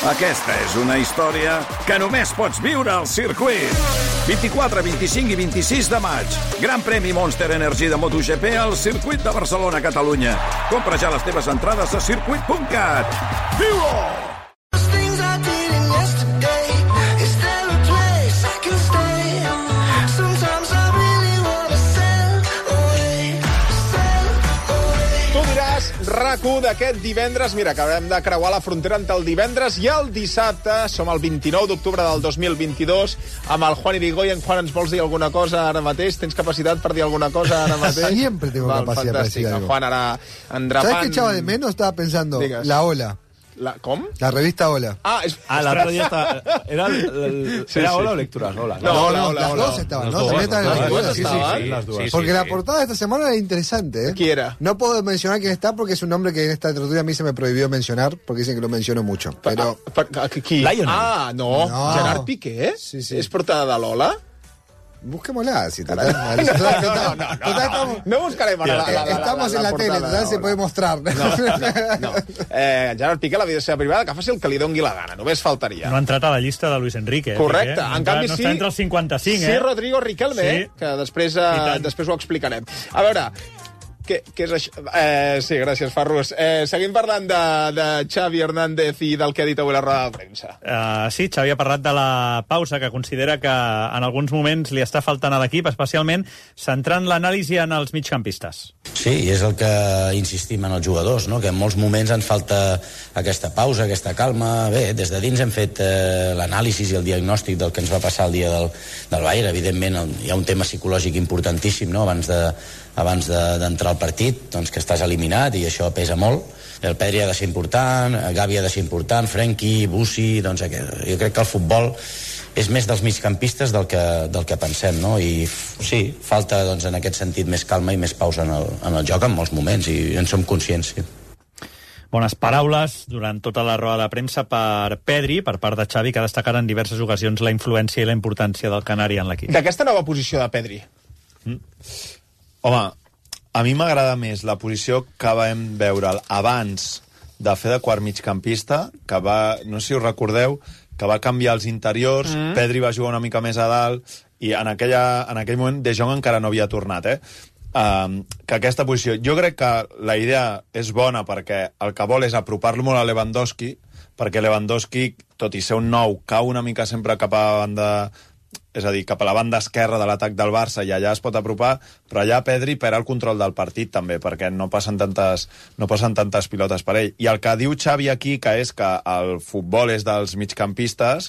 Aquesta és una història que només pots viure al circuit. 24, 25 i 26 de maig. Gran premi Monster Energy de MotoGP al circuit de Barcelona, Catalunya. Compra ja les teves entrades a circuit.cat. Viu-ho! RAC1 d'aquest divendres. Mira, acabem de creuar la frontera entre el divendres i el dissabte. Som el 29 d'octubre del 2022 amb el Juan Irigoyen. Juan, ens vols dir alguna cosa ara mateix? Tens capacitat per dir alguna cosa ara mateix? Siempre tengo capacidad para decir algo. Juan, ara endrapant... ¿Sabes qué echaba de menos? Estaba pensando, Digues. la Ola. Com? La revista Ola. l'altre dia estava... Era Ola o Lecturas? Ola. No, las dos estaban, ¿no? También estaban en la Ola. Sí, las dos. Porque la portada de esta semana era interesante, ¿eh? ¿Quién era? No puedo mencionar quién está porque es un nombre que en esta tertulia a mí se me prohibió mencionar porque dicen que lo menciono mucho. Pero... Qui? Lionel. No. No. Gerard Piqué? Sí. És portada de l'Ola? Busquémosla, si No buscarem ara estamos en la tele, total se puede mostrar. No. Gerard Piqué, la vida seva privada, que faci el que li doni la gana, només faltaria. No ha entrat a la llista de Luis Enrique. Correcte, Piqué. en canvi no sí... està entre els 55, Sí, Rodrigo Riquelme, que després ho explicarem. A veure... Què és això? Sí, gràcies, Ferrus. Seguim parlant de Xavi Hernández i del que ha dit avui la roda de premsa. Sí, Xavi ha parlat de la pausa, que considera que en alguns moments li està faltant a l'equip, especialment centrant l'anàlisi en els migcampistes. Sí, i és el que insistim en els jugadors, no? Que en molts moments ens falta aquesta pausa, aquesta calma. Bé, des de dins hem fet l'anàlisi i el diagnòstic del que ens va passar el dia del Bayern. Evidentment, hi ha un tema psicològic importantíssim, no? Abans d'entrar al partit, doncs que estàs eliminat i això pesa molt. El Pedri ha de ser important, Gavi ha de ser important, Frenkie, Bussi, doncs jo crec que el futbol és més dels migcampistes del que pensem, no? I sí, falta doncs, en aquest sentit més calma i més pausa en el joc en molts moments i en som conscients, sí. Bones paraules durant tota la roda de premsa per Pedri, per part de Xavi, que ha destacat en diverses ocasions la influència i la importància del canari en l'equip. D'aquesta nova posició de Pedri. Home, a mi m'agrada més la posició que vam veure'l abans de fer de quart migcampista, que va, no sé si us recordeu, que va canviar els interiors, Pedri va jugar una mica més a dalt, i en aquell moment De Jong encara no havia tornat, que aquesta posició... Jo crec que la idea és bona perquè el que vol és apropar-lo molt a Lewandowski, perquè Lewandowski, tot i ser un nou, cau una mica sempre cap a banda... És a dir, cap a la banda esquerra de l'atac del Barça i allà es pot apropar, però allà Pedri perd el control del partit també, perquè no passen tantes pilotes per ell. I el que diu Xavi aquí, que és que el futbol és dels migcampistes,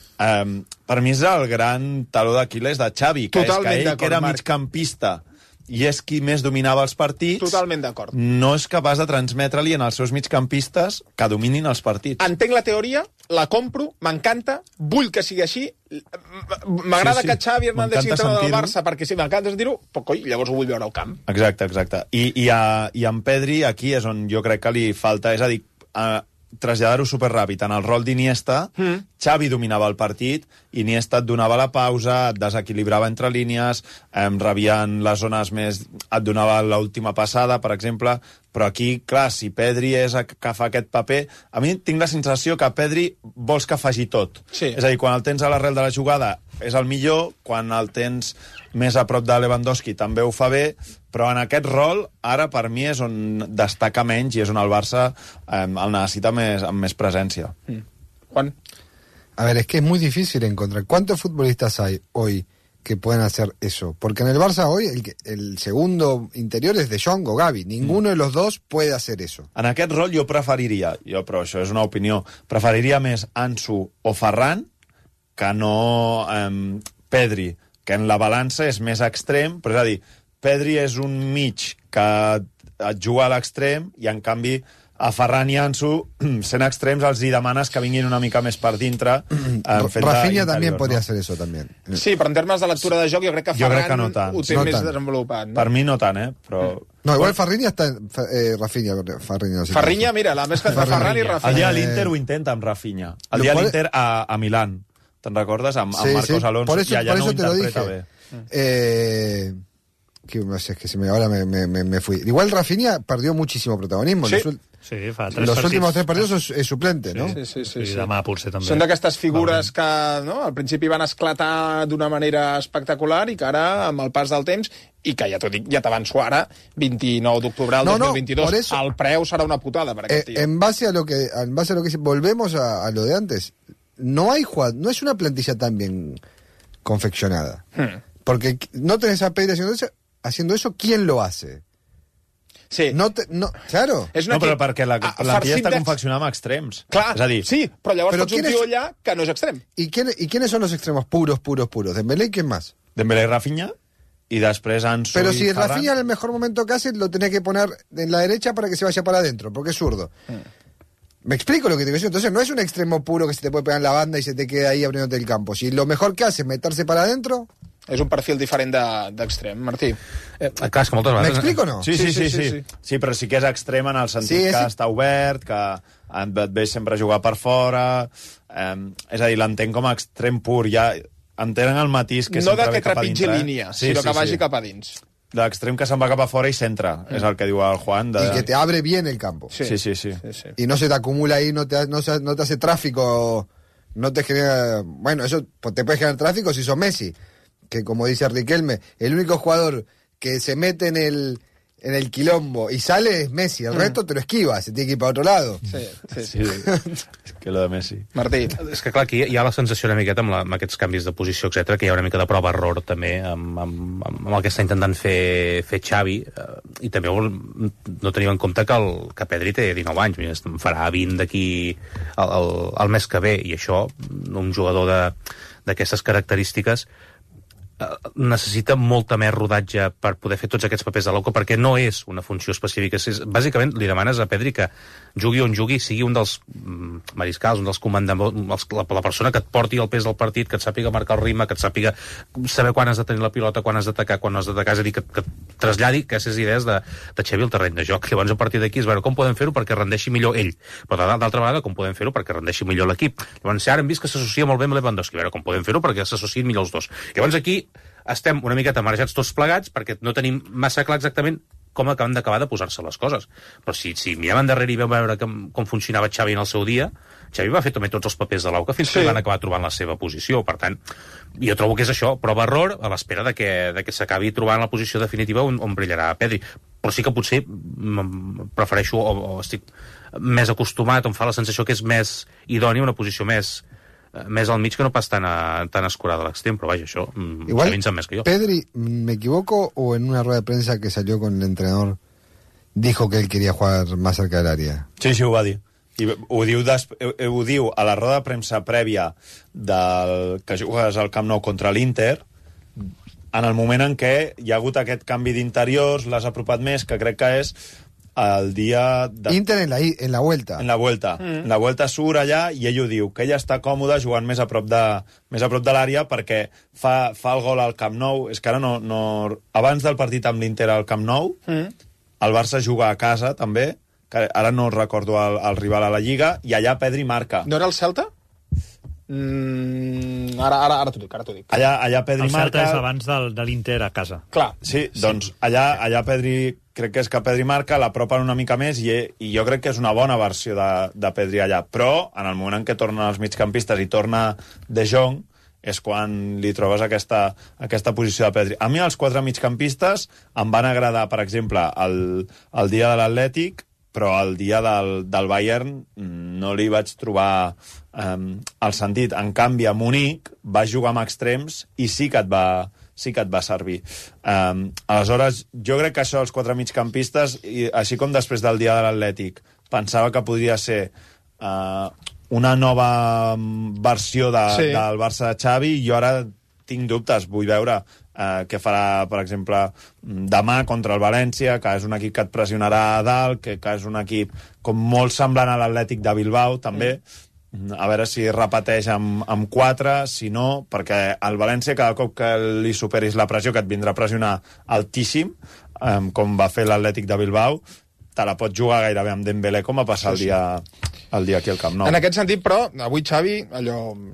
per mi és el gran taló d'Aquil·les de Xavi, que és que ell, que era migcampista i és qui més dominava els partits, totalment d'acord, no és capaç de transmetre-li en els seus migcampistes que dominin els partits. Entenc la teoria, la compro, m'encanta, vull que sigui així, m'agrada que Xavi Hernández sigui entrenador del Barça, perquè si m'encanta sentir-ho, però coi, llavors ho vull veure al camp. Exacte. I en Pedri aquí és on jo crec que li falta, és a dir, traslladar-ho superràpid en el rol d'Iniesta. Xavi dominava el partit, Iniesta et donava la pausa, et desequilibrava entre línies, rebia en les zones més... et donava l'última passada, per exemple, però aquí, clar, si Pedri és que fa aquest paper... A mi tinc la sensació que Pedri vols que faci tot. Sí. És a dir, quan el tens a l'arrel de la jugada és el millor, quan el tens més a prop de Lewandowski també ho fa bé, però en aquest rol, ara per mi és on destaca menys i és on el Barça el necessita amb més presència. Juan? A ver, es que es muy difícil encontrar. ¿Cuántos futbolistas hay hoy que pueden hacer eso? Porque en el Barça hoy el segundo interior es De Jong o Gavi. Ninguno de los dos puede hacer eso. En aquest rol jo preferiria, però això és una opinió, preferiria més Ansu o Ferran que no Pedri, que en la balança és més extrem, però és a dir, Pedri és un mig que et juga a l'extrem i en canvi a Ferran i Ansu, sent extrems, els hi demanes que vinguin una mica més per dintre. Rafinha també podria hacer eso, també. Sí, però en termes de lectura de joc, jo crec que Ferran no tant. ho té més desenvolupat. Per mi no tant, però... No, igual Farriña està... Rafinha, Farriña, mira, la mescla entre Ferran i Rafinha. El dia de l'Inter ho intenta amb Rafinha. El dia de l'Inter a Milán. Te'n recordes? Amb Marcos Alonso. Por eso te lo dije. No sé, es que ahora me fui. Igual Rafinha perdió muchísimo protagonismo. Sí. Sí, fa 3 Los partits. últimos 3 partidos es suplente, ¿no? Sí. I demà potser també. Són d'aquestes figures que al principi van esclatar d'una manera espectacular i que ara, amb el pas del temps, i que ja t'ho dic, ja t'avanço ara, 29 d'octubre del 2022, por eso, el preu serà una putada per aquest tio. En base a lo que volvemos a lo de antes, no es una plantilla tan bien confeccionada. Porque no tenés a Pedri haciendo eso, ¿quién lo hace? Sí. Claro. No, però perquè la plantilla està confeccionada amb extrems. Clar, és a dir, sí, però llavors Però pots un tio allà que no és extrem. ¿Y quiénes son los extremos puros? ¿Dembélé y quién más? Dembélé i Rafinha, i després Ansu Pero i si Ferran. Rafinha en el mejor momento que hace, lo tenés que poner en la derecha para que se vaya para adentro, porque es zurdo. ¿Me explico lo que te digo? Entonces no es un extremo puro que se te puede pegar en la banda y se te queda ahí abriéndote el campo. Si lo mejor que hace es meterse para adentro... És un perfil diferent d'extrem, Martí. Clar, és que moltes ¿Me vegades... explico o no? Sí. Sí, però sí que és extrem en el sentit Sí, que sí. està obert, que et ve sempre a jugar per fora... És a dir, l'entenc com a extrem pur. Ja entenen el matís que No sempre de ve que cap a trepitgi dintre. línia, sinó que vagi cap a dins. L'extrem que se'n va cap a fora i centra, és el que diu el Juan. Y que te abre bien el campo. Sí. Y no se te acumula ahí, no te hace tráfico, no te genera... Bueno, eso pues, te puede generar tráfico si sos Messi, que como dice Riquelme, el único jugador que se mete en el quilombo y sale es Messi, el resto te lo esquiva, se tiene que ir para otro lado. Sí. Que lo de Messi. Martí. És que clar, aquí hi ha la sensació una miqueta amb aquests canvis de posició, etc, que hi ha una mica de prova-error també amb el que està intentant fer Xavi, i també no tenim en compte que Pedri té 19 anys, mira, en farà 20 d'aquí el mes que ve, i això, un jugador d'aquestes característiques necessita molta més rodatge per poder fer tots aquests papers de l'Auca, perquè no és una funció específica. Bàsicament, li demanes a Pedri que jugui on jugui, sigui un dels mariscals, un dels comandaments, la persona que et porti el pes del partit, que et sàpiga marcar el ritme, que et sàpiga saber quan has de tenir la pilota, quan has d'atacar, quan no has d'atacar, és a dir, que traslladi aquestes idees de Xavi al terreny de joc. Llavors, a partir d'aquí, és veure com podem fer-ho perquè rendeixi millor ell, però d'altra vegada, com podem fer-ho perquè rendeixi millor l'equip. Llavors, ara hem vist que s'associa molt bé amb Lewandowski, a veure com podem fer-ho perquè s'associen millor els dos. Llavors, aquí estem una miqueta marejats tots plegats perquè no tenim massa clar exactament com acaben d'acabar de posar-se les coses. Però si mirem endarrere i vam veure com funcionava Xavi en el seu dia, Xavi va fer també tots els papers de l'Auca fins que van acabar trobant la seva posició. Per tant, jo trobo que és això, prova-error, a l'espera de que s'acabi trobant la posició definitiva on brillarà Pedri. Però sí que potser prefereixo o estic més acostumat, em fa la sensació que és més idoni, una posició més al mig que no pas tan escurada a l'extrem, però vaja, això igual, en més que jo. Pedri, ¿me equivoco o en una rueda de prensa que salió con el entrenador dijo que él quería jugar más cerca del área? Sí, ho va dir. I ho diu a la roda de premsa prèvia del que jugues al Camp Nou contra l'Inter, en el moment en què hi ha hagut aquest canvi d'interiors, l'has apropat més, que crec que és el dia... Inter en la vuelta. En la vuelta. En la vuelta surt allà i ell ho diu, que ell està còmode jugant més a prop de l'àrea perquè fa el gol al Camp Nou. És que ara no... Abans del partit amb l'Inter al Camp Nou, el Barça juga a casa també, que ara no recordo el rival a la Lliga, i allà Pedri marca. No era el Celta? Ara t'ho dic. Allà Pedri el Celta marca... és abans de l'Inter a casa. Clar. Sí, doncs allà Pedri... Crec que és que Pedri marca, l'apropen una mica més i jo crec que és una bona versió de Pedri allà. Però, en el moment en què tornen els migcampistes i torna De Jong, és quan li trobes aquesta posició de Pedri. A mi els 4 migcampistes em van agradar, per exemple, el dia de l'Atlètic, però el dia del Bayern no li vaig trobar el sentit. En canvi, a Munic va jugar amb extrems i sí que et va servir. Aleshores, jo crec que això dels 4 migcampistes, així com després del dia de l'Atlètic, pensava que podria ser una nova versió del Barça de Xavi, i jo ara tinc dubtes. Vull veure què farà, per exemple, demà contra el València, que és un equip que et pressionarà a dalt, que és un equip com molt semblant a l'Atlètic de Bilbao, també. A veure si repeteix amb 4, si no, perquè el València cada cop que li superis la pressió, que et vindrà a pressionar altíssim, com va fer l'Atlètic de Bilbao, te la pot jugar gairebé amb Dembélé, com va passar el dia aquí al Camp Nou. En aquest sentit, però, avui Xavi, allò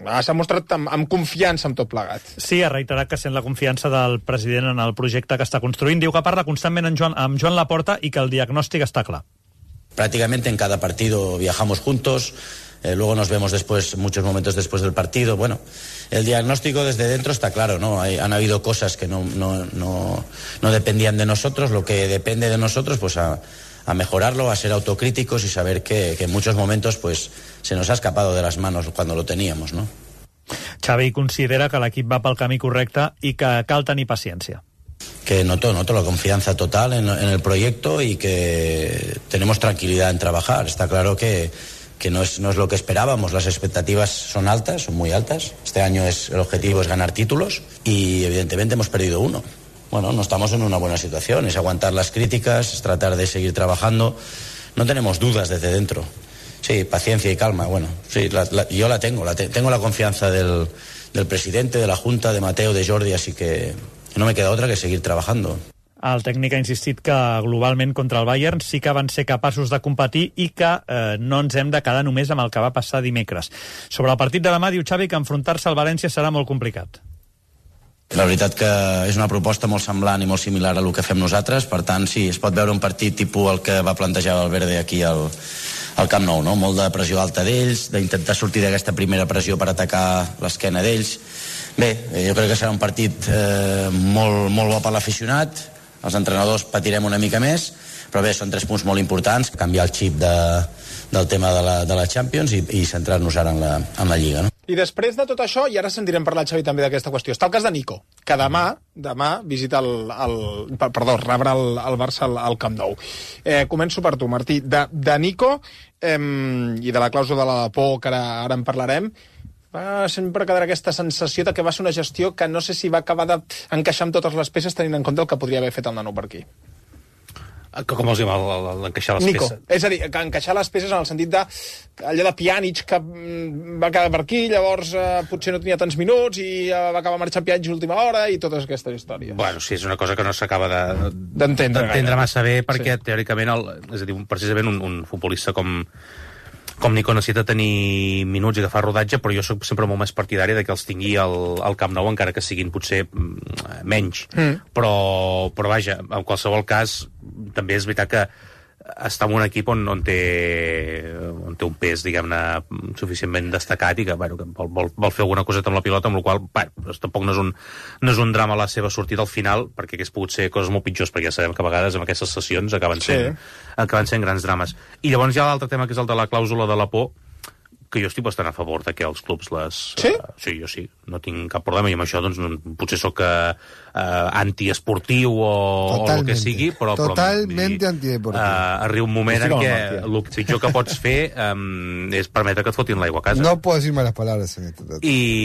s'ha mostrat amb confiança amb tot plegat. Sí, ha reiterat que sent la confiança del president en el projecte que està construint. Diu que parla constantment amb Joan Laporta i que el diagnòstic està clar. Prácticamente en cada partido viajamos juntos, luego nos vemos después, muchos momentos después del partido. Bueno, el diagnóstico desde dentro está claro, ¿no? Han habido cosas que no dependían de nosotros, lo que depende de nosotros, pues a mejorarlo, a ser autocríticos y saber que en muchos momentos pues se nos ha escapado de las manos cuando lo teníamos, ¿no? Xavi considera que l'equip va pel camí correcte i que cal tenir paciència. Que noto la confianza total en el proyecto y que tenemos tranquilidad en trabajar. Está claro que no es lo que esperábamos. Las expectativas son altas, son muy altas. Este año el objetivo es ganar títulos y evidentemente hemos perdido uno. Bueno, no estamos en una buena situación. Es aguantar las críticas, es tratar de seguir trabajando. No tenemos dudas desde dentro. Sí, paciencia y calma. Bueno, sí, yo la tengo. Tengo la confianza del presidente, de la Junta, de Mateo, de Jordi, así que no me queda otra que seguir trabajando. El tècnic ha insistit que globalment contra el Bayern sí que van ser capaços de competir i que no ens hem de quedar només amb el que va passar dimecres. Sobre el partit de demà, diu Xavi que enfrontar-se al València serà molt complicat. La veritat que és una proposta molt semblant i molt similar a el que fem nosaltres, per tant, sí, es pot veure un partit tipus el que va plantejar Valverde aquí al Camp Nou, no? Molt de pressió alta d'ells, d'intentar sortir d'aquesta primera pressió per atacar l'esquena d'ells. Bé, jo crec que serà un partit molt bo per l'aficionat, els entrenadors patirem una mica més, però bé, són 3 punts molt importants, canviar el xip del tema de la Champions i centrar-nos ara en la Lliga, no? I després de tot això, i ara sentirem parlar, Xavi, també d'aquesta qüestió, està el cas de Nico, que demà visita rebrà el Barça al Camp Nou. Començo per tu, Martí. De Nico i de la clàusula de la por, que ara en parlarem, va sempre quedar aquesta sensació de que va ser una gestió que no sé si va acabar d'encaixar amb totes les peces tenint en compte el que podria haver fet el nano per aquí. Com els diu l'encaixar les Nico, peces? és a dir, que encaixar les peces en el sentit allò de Pjanic que va quedar per aquí, llavors potser no tenia tants minuts i va acabar marxant Pjanic a última hora i totes aquestes històries. Bueno, sí, és una cosa que no s'acaba d'entendre massa bé, perquè teòricament, és a dir, precisament un futbolista com Nico necessita tenir minuts i agafar rodatge, però jo soc sempre molt més partidari de que els tingui al Camp Nou, encara que siguin potser menys. Però vaja, en qualsevol cas, també és veritat que està en un equip on té un pes, diguem-ne, suficientment destacat i que vol fer alguna coseta amb la pilota, amb la qual tampoc no és un drama la seva sortida al final, perquè hagués pogut ser coses molt pitjors, perquè ja sabem que a vegades amb aquestes sessions acaben sent grans drames. I llavors hi ha l'altre tema, que és el de la clàusula de la por, que jo estic bastant a favor de que els clubs les... Sí? Sí, jo sí, no tinc cap problema, i amb això doncs potser sóc antiesportiu o el que sigui, però totalmente antiesportiu. Arriba un moment en què el pitjor que pots fer és permetre que et fotin l'aigua a casa. No puedo decir malas palabras en esto.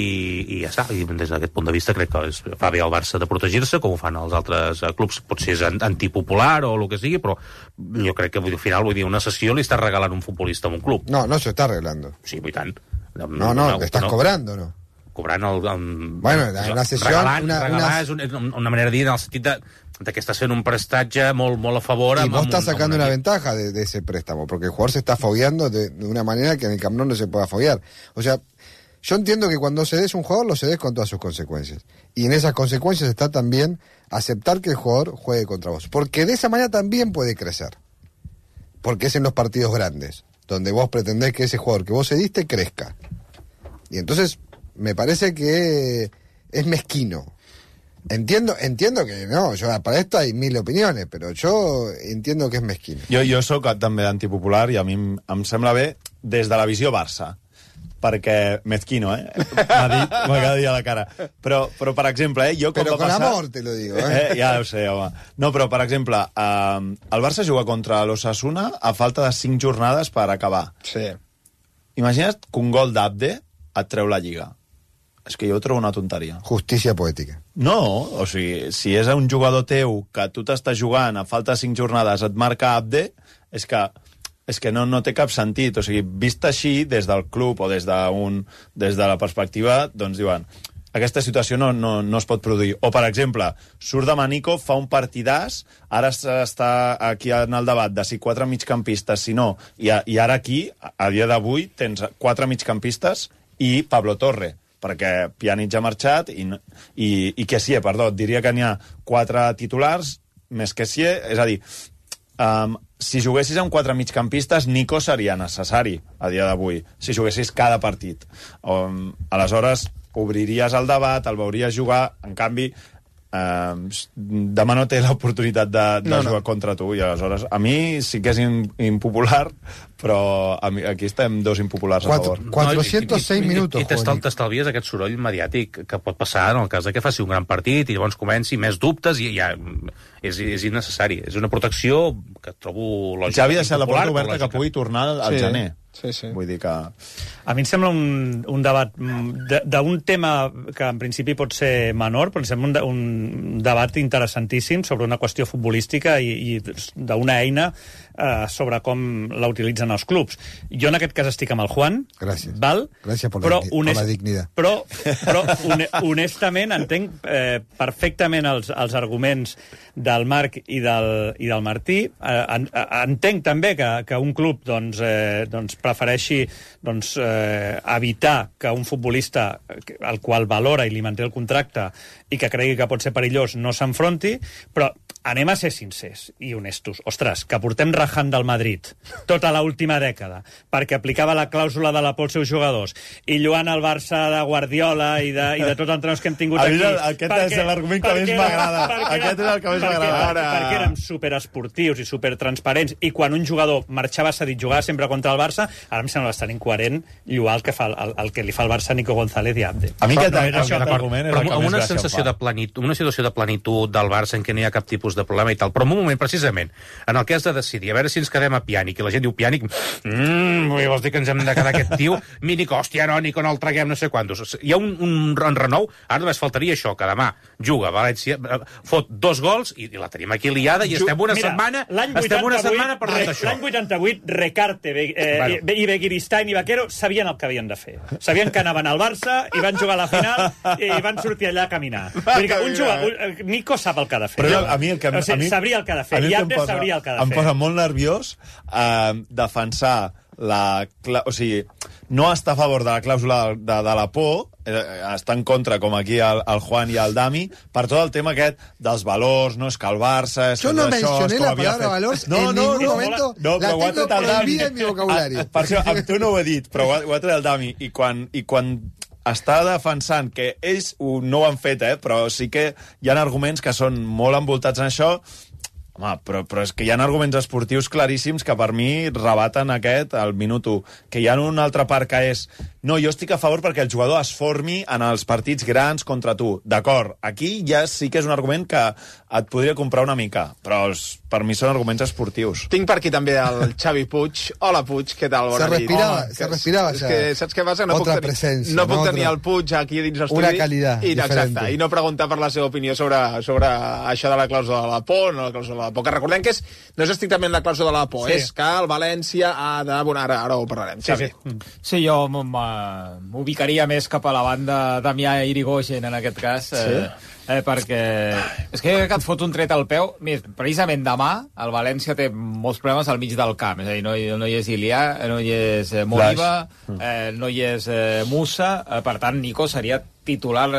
I ja està, i des d'aquest punt de vista crec que fa bé al Barça de protegir-se, com ho fan els altres clubs, potser és antipopular o el que sigui, però jo crec que al final, vull dir, una sessió li estàs regalant un futbolista a un club. No se está arreglando. Sí, i tant. No, estás cobrando, ¿no? Cobrant Bueno, la sessió... Regalar és una manera de dir en el sentit de que estás fent un prestatge molt a favor... Y vos estás sacando una ventaja de ese préstamo, porque el jugador se está fogueando de una manera que en el Camp Nou no se pueda foguear. O sea, yo entiendo que cuando cedes un jugador, lo cedes con todas sus consecuencias. Y en esas consecuencias está también aceptar que el jugador juegue contra vos. Porque de esa manera también puede crecer. Porque es en los partidos grandes, donde vos pretendés que ese jugador que vos cediste crezca. Y entonces me parece que es mezquino. Entiendo que no, para esto hay 1000 opiniones, però jo entiendo que és mezquino. Jo sóc també antipopular i a mi em sembla bé des de la visió Barça, perquè mezquino, m'acaba de dir a la cara. Però per exemple, jo com però va passar... Però con amor te lo digo, Ja ho sé, home. No, però per exemple, el Barça juga contra l'Osasuna a falta de 5 jornades per acabar. Sí. Imagina't que un gol d'Abde et treu la Lliga. És que jo ho trobo una tonteria. Justícia poètica. No, o sigui, si és un jugador teu que tu t'estàs jugant a falta de 5 jornades, et marca Abde, és que no té cap sentit. O sigui, vist així, des del club o des de la perspectiva, doncs diuen, aquesta situació no es pot produir. O, per exemple, surt de Manico, fa un partidàs, ara està aquí en el debat de si 4 migcampistes, si no, i ara aquí, a dia d'avui, tens 4 migcampistes i Pablo Torre, perquè Pjanic ha marxat i Kessié, perdó, diria que n'hi ha 4 titulars més Kessié, és a dir, si juguessis amb 4 migcampistes, Nico seria necessari a dia d'avui, si juguessis cada partit. Aleshores, obriries el debat, el veuries jugar, en canvi, demà no té l'oportunitat de jugar contra tu, i aleshores a mi sí que és impopular, però aquí estem 2 impopulars a favor. 406 minuts. I t'estalvies aquest soroll mediàtic que pot passar en el cas que faci un gran partit i llavors comenci més dubtes i ja és innecessari. És una protecció que trobo lògica. Xavi ha deixat la porta oberta que pugui tornar al gener. Sí. Vull dir que... A mi em sembla un debat d'un tema que en principi pot ser menor, però em sembla un debat interessantíssim sobre una qüestió futbolística i d'una eina sobre com la utilitzen els clubs. Jo en aquest cas estic amb el Juan. Gràcies. Val? Gràcies per la dignitat. Però honestament entenc perfectament els arguments del Marc i del Martí. Entenc també que un club doncs prefereixi evitar que un futbolista al qual valora i li manté el contracte i que cregui que pot ser perillós no s'enfronti, però anem a ser sincers i honestos. Ostres, que portem rajant del Madrid tota l'última dècada perquè aplicava la clàusula de la por als seus jugadors i lluant el Barça de Guardiola i de tots els entrenadors que hem tingut aquí. Aquest és l'argument que més m'agrada. Aquest és el que més m'agrada. Perquè érem superesportius i supertransparents i quan un jugador marxava cedit, jugava sempre contra el Barça, ara em sembla bastant incoherent lluar el que li fa el Barça a Nico González i Abde. A mi aquest argument és el que més gràcia em fa. Una situació de plenitud del Barça en què no hi ha cap tipus de problema i tal, però en un moment precisament en el que has de decidir a veure si ens quedem a Pjanic i la gent diu Pjanic, vols dir que ens hem de quedar aquest tio? Nico, hòstia, Nico no el traguem no sé quantos. Hi ha un renou, ara només faltaria això, que demà juga a València, fot 2 gols i la tenim aquí liada i estem una setmana parlant d'això. L'any 88 Recarte i Begiristain i Vaquero sabien el que havien de fer. Sabien que anaven al Barça i van jugar a la final i van sortir allà a caminar. Vull dir que un jugador, Nico sap el que ha de fer. Però a mi el que sabria el que ha de fer. I Abde sabria el que ha de fer. Em posa molt nerviós defensar o sigui, no està a favor de la clàusula de la por, està en contra, com aquí el Juan i el Dami, per tot el tema aquest dels valors, no és que el Barça... Yo no mencioné la palabra valors en ningún momento. La tengo prohibida en mi vocabulario. Per això, amb tu no ho he dit, però ho ha tret el Dami. I quan està defensant que ells no ho han fet, però sí que hi ha arguments que són molt envoltats en això. Home, però és que hi ha arguments esportius claríssims que per mi rebaten el minut 1. Que hi ha una altra part que és no, jo estic a favor perquè el jugador es formi en els partits grans contra tu. D'acord, aquí ja sí que és un argument que et podria comprar una mica, però per mi són arguments esportius. Tinc per aquí també el Xavi Puig. Hola, Puig, què tal? Bona nit. Se respirava ja. És que saps què passa? No puc tenir el Puig aquí dins l'estudi. Una qualitat diferent. I no preguntar per la seva opinió sobre això de la clàusula de la por, no la clàusula de la por, que recordem que no és estrictament la clàusula de la por, és que el València ha de... Bueno, ara ho parlarem. Sí, jo m'ubicaria més cap a la banda Damià Irigoyen, en aquest cas, perquè és que et fot un tret al peu. Precisament demà el València té molts problemes al mig del camp, és a dir, no hi és Ilià, no hi és Moriba, no hi és Musa, per tant Nico seria titular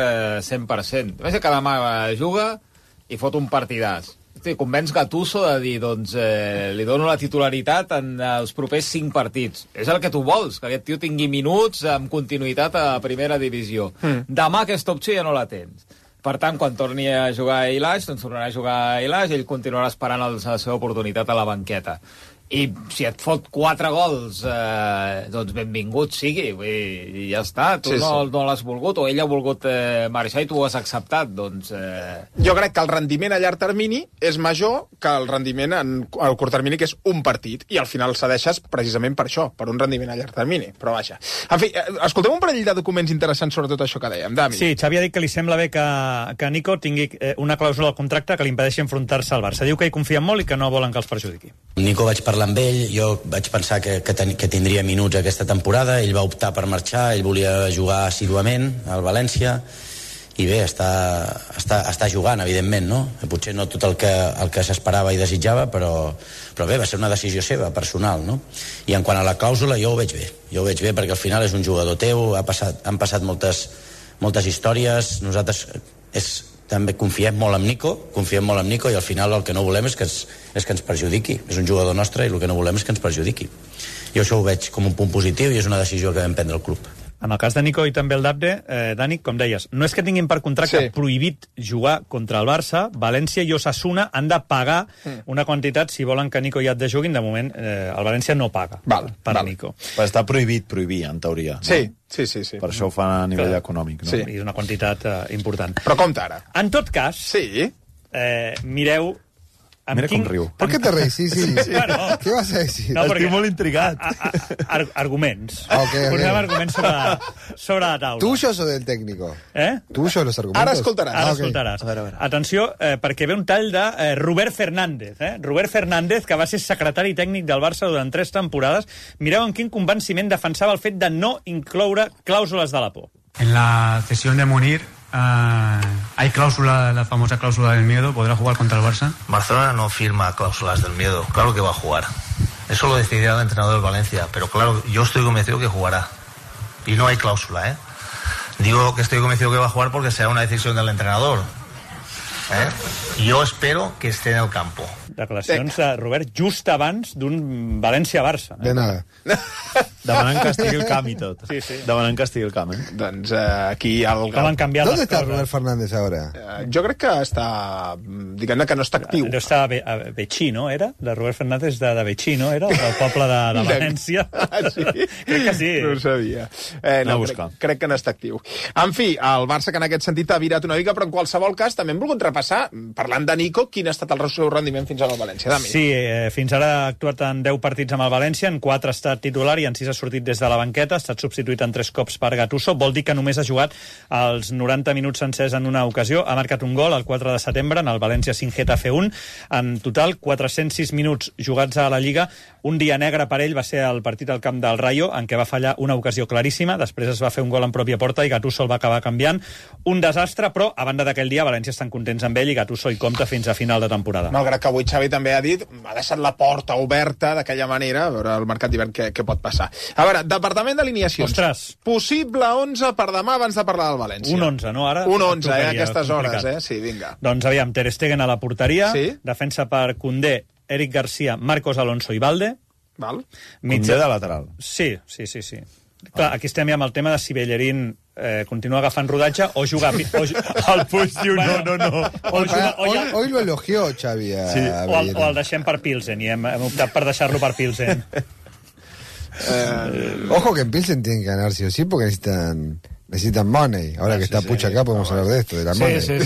100%. Veig que demà juga i fot un partidàs. Convenç Gattuso de dir, doncs, li dono la titularitat en els propers 5 partits. És el que tu vols, que aquest tio tingui minuts amb continuïtat a primera divisió. Demà aquesta opció ja no la tens. Per tant, quan torni a jugar a Ilaix, doncs tornarà a jugar a Ilaix i ell continuarà esperant la seva oportunitat a la banqueta. I si et fot 4 gols, doncs benvingut sigui, i ja està. Tu no l'has volgut, o ell ha volgut marxar i tu ho has acceptat, doncs... Jo crec que el rendiment a llarg termini és major que el rendiment al curt termini, que és un partit, i al final cedeixes precisament per això, per un rendiment a llarg termini, però vaja. En fi, escoltem un parell de documents interessants sobre tot això que dèiem, Dami. Sí, Xavi ha dit que li sembla bé que Nico tingui una clàusula al contracte que li impedeixi enfrontar-se al Barça. Diu que hi confia molt i que no volen que els perjudiqui. Nico vaig parlar amb ell, jo vaig pensar que tindria minuts aquesta temporada, ell va optar per marxar, ell volia jugar assíduament al València i bé, està jugant, evidentment, no? Potser no tot el que s'esperava i desitjava, però bé, va ser una decisió seva, personal, no? I en quant a la clàusula, jo ho veig bé, perquè al final és un jugador teu, han passat moltes històries, nosaltres també confiem molt en Nico, i al final el que no volem és que ens perjudiqui. És un jugador nostre i el que no volem és que ens perjudiqui. Jo això ho veig com un punt positiu i és una decisió que vam prendre el club. En el cas de Nico i també el Dabde, Dani, com deies, no és que tinguin per contracte prohibit jugar contra el Barça, València i Osasuna han de pagar una quantitat si volen que Nico i Dabde juguin. De moment, el València no paga per Nico. Però està prohibir, en teoria. Sí. Per això ho fan a nivell econòmic. Sí, i és una quantitat important. Però compte ara. En tot cas, mireu... Mira com riu. ¿Por qué te reís? Sí. Bueno, ¿Qué vas a decir? no, Estic molt intrigat. Arguments. Okay. Posem arguments sobre la taula. ¿Tuyos o del técnico? ¿Tuyos los argumentos? Ara escoltaràs. Ara escoltaràs. A veure. Atenció, perquè ve un tall de Robert Fernández. Robert Fernández, que va ser secretari tècnic del Barça durant 3 temporades. Mireu en quin convenciment defensava el fet de no incloure clàusules de la por. En la cesión de Munir hay la famosa cláusula del miedo. ¿Podrá jugar contra el Barça? Barcelona no firma cláusulas del miedo. Claro que va a jugar. Eso lo decidirá el entrenador del Valencia. Pero claro, yo estoy convencido que jugará. Y no hay cláusula, Digo que estoy convencido que va a jugar porque será una decisión del entrenador. Jo espero que esté en el campo. Declaracions de Robert just abans d'un València-Barça. De nada. Demanant que estigui el camp i tot. Sí. Demanant que estigui el camp, Doncs aquí... ¿Dónde está Robert Fernández ahora? Jo crec que està... Diguem-ne que no està actiu. Deu estar a Betxí, no? Era? De Robert Fernández de Betxí, no? Era? Del poble de València. Sí? Crec que sí. No ho sabia. Crec que no està actiu. En fi, el Barça que en aquest sentit ha virat una mica, però en qualsevol cas també hem volgut repassar, parlant de Nico, quin ha estat el seu rendiment fins ara al València. Dami. Sí, fins ara ha actuat en 10 partits amb el València, en 4 ha estat titular i en 6 ha sortit des de la banqueta, ha estat substituït en 3 cops per Gattuso, vol dir que només ha jugat els 90 minuts sencers en una ocasió, ha marcat un gol el 4 de setembre en el València 5 Getafe 1, en total 406 minuts jugats a la Lliga, un dia negre per ell va ser el partit al camp del Rayo, en què va fallar una ocasió claríssima, després es va fer un gol en pròpia porta i Gattuso el va acabar canviant, un desastre, però a banda d'aquell dia València estan contents amb ell i Gattuso hi compta fins a final de temporada. Malgrat que avui Xavi també ha dit, ha deixat la porta oberta d'aquella manera, a veure el mercat d'hivern què pot passar. A veure, departament d'alineacions. Ostres. Possible 11 per demà abans de parlar del València. Un 11, no? Ara un 11, a aquestes hores, Sí, vinga. Doncs aviam, Ter Stegen a la porteria, defensa per Koundé, Eric Garcia, Marcos Alonso i Valde. Val. Koundé de lateral. Sí. Clar, aquí estem ja amb el tema de si Bellerín continua agafant rodatge o jugar... El Puig diu no. Hoy lo elogió Xavi a Bellerín. O el deixem per Pilsen, i hem optat per deixar-lo per Pilsen. Ojo que en Pilsen tienen que ganar sí o sí porque necesitan money. Ahora que está Puig acá podemos hablar de esto, de la money. Sí.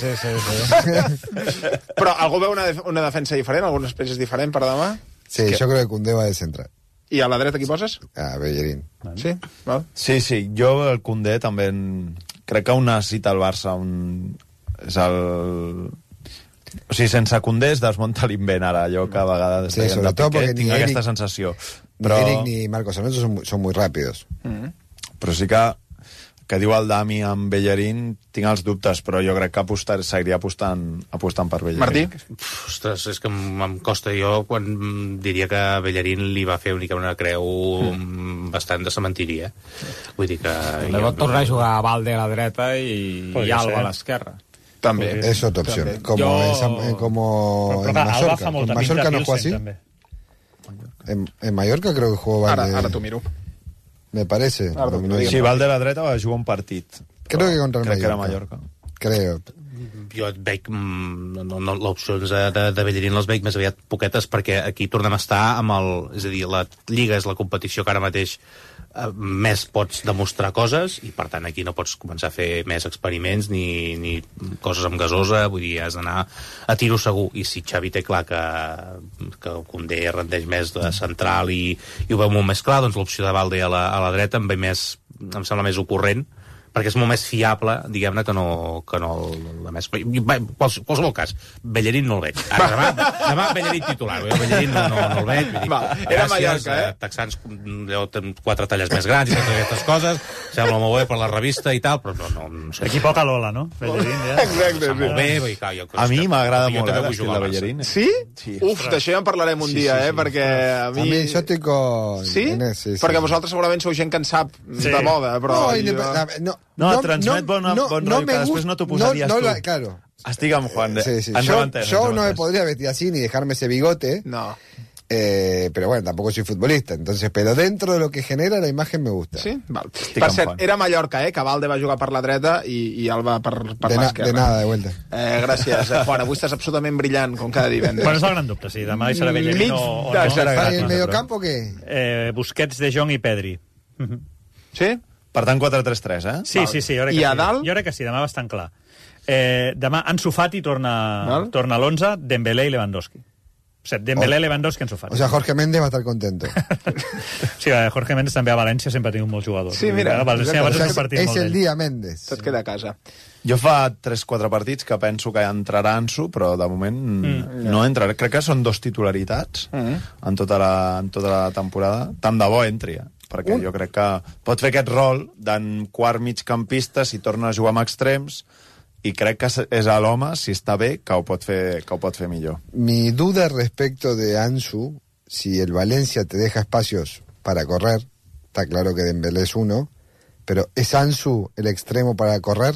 Però algú veu una defensa diferent, algunes peces diferent per demà? Sí, jo crec que Koundé va de central. I a la dreta qui poses? Bellerín. Sí? Val. Sí, jo el Koundé també crec que ho necessita el Barça. És el... O sigui, sense Koundé es desmunta l'invent ara, allò que a vegades sí, sobre todo porque tinc aquesta sensació. Però... Ni Eric ni Marcos Alonso son muy rápidos. Però sí que diu el Dami amb Bellerín, tinc els dubtes, però jo crec que seguiria apostant per Bellerín. Martí? Ostres, és que em costa. Jo quan diria que Bellerín li va fer una creu bastant de cementiria. Vull dir que... Pot tornar a jugar a Valde a la dreta i Alba a l'esquerra. També. Es otra opción. Como en Mallorca. En Mallorca no jugó así. En Mallorca creo que jugó Valde. Ara t'ho miro. Me parece. Sí, Valde a la dreta va jugar un partit. Creo que contra el Mallorca. Crec que era Mallorca. Creo. Jo et veig... l'opcions de Bellerín les veig més aviat poquetes perquè aquí tornem a estar amb el... És a dir, la Lliga és la competició que ara mateix més pots demostrar coses i per tant aquí no pots començar a fer més experiments ni coses amb gasosa, vull dir, has d'anar a tiro segur, i si Xavi té clar que Koundé rendeix més de central i ho veu molt més clar, doncs l'opció de Valde a la dreta em sembla més ocorrent perquè és molt més fiable, diguem-ne, que no la més... Qualsevol cas, Bellerín no el veig. Demà Bellerín titular, Bellerín no el veig. Era Mallorca, Texans 4 talles més grans i totes aquestes coses. sembla molt bé per la revista i tal, però no sé. Aquí poca Lola, no? Bellerín, ja. Exacte, Està molt bé, i clar, A mi m'agrada molt també vull l'estil jugar de al Barça. Bellerín. Sí? Uf, d'això ja en parlarem un dia, perquè a mi... yo estoy con... Sí? Inés, sí, Perquè vosaltres segurament sou gent que en sap de moda, però... No, transmet bon rotllo, que després no t'ho posaries tu. Claro. Estic amb Juan. Sí, sí. Ens hem entès, Yo ens hem no me entès. podría vestir así ni dejarme ese bigote. No. Pero bueno, tampoco soy futbolista. Entonces, pero dentro de lo que genera, la imagen me gusta. Sí? Val. Per cert, era Mallorca, que Valde va jugar per la dreta i Alba per l'esquerra. De nada, de vuelta. Gràcies, Juan. Avui estàs absolutament brillant, com cada divendres. Bueno, és el gran dubte, sí. Demà hi serà Bellerín o no. ¿Y el mediocampo qué? Busquets, De Jong i Pedri. Sí? Per tant, 4-3-3, eh? Sí, sí, sí. I a dalt? Jo crec que sí, demà bastant clar. Demà Ansu Fati torna a l'11, Dembélé i Lewandowski. O sigui, Dembélé, Lewandowski, Ansu Fati. O sea, Jorge Méndez va a estar contento. Sí, Jorge Méndez també a València sempre ha tingut molts jugadors. Sí, mira. València O sea, és un partit es molt el d'ell. día Méndez. Tot queda a casa. Jo fa 3-4 partits que penso que entrarà Ansu, però de moment no entrarà. Crec que són 2 titularitats en tota la temporada. Tant de bo entri, perquè jo crec que pot fer aquest rol d'en quart migcampista si torna a jugar amb extrems, i crec que és a l'home, si està bé, que ho pot fer millor. Mi duda respecto de Ansu, si el Valencia te deja espacios para correr, está claro que Dembélé es uno, pero ¿es Ansu el extremo para correr?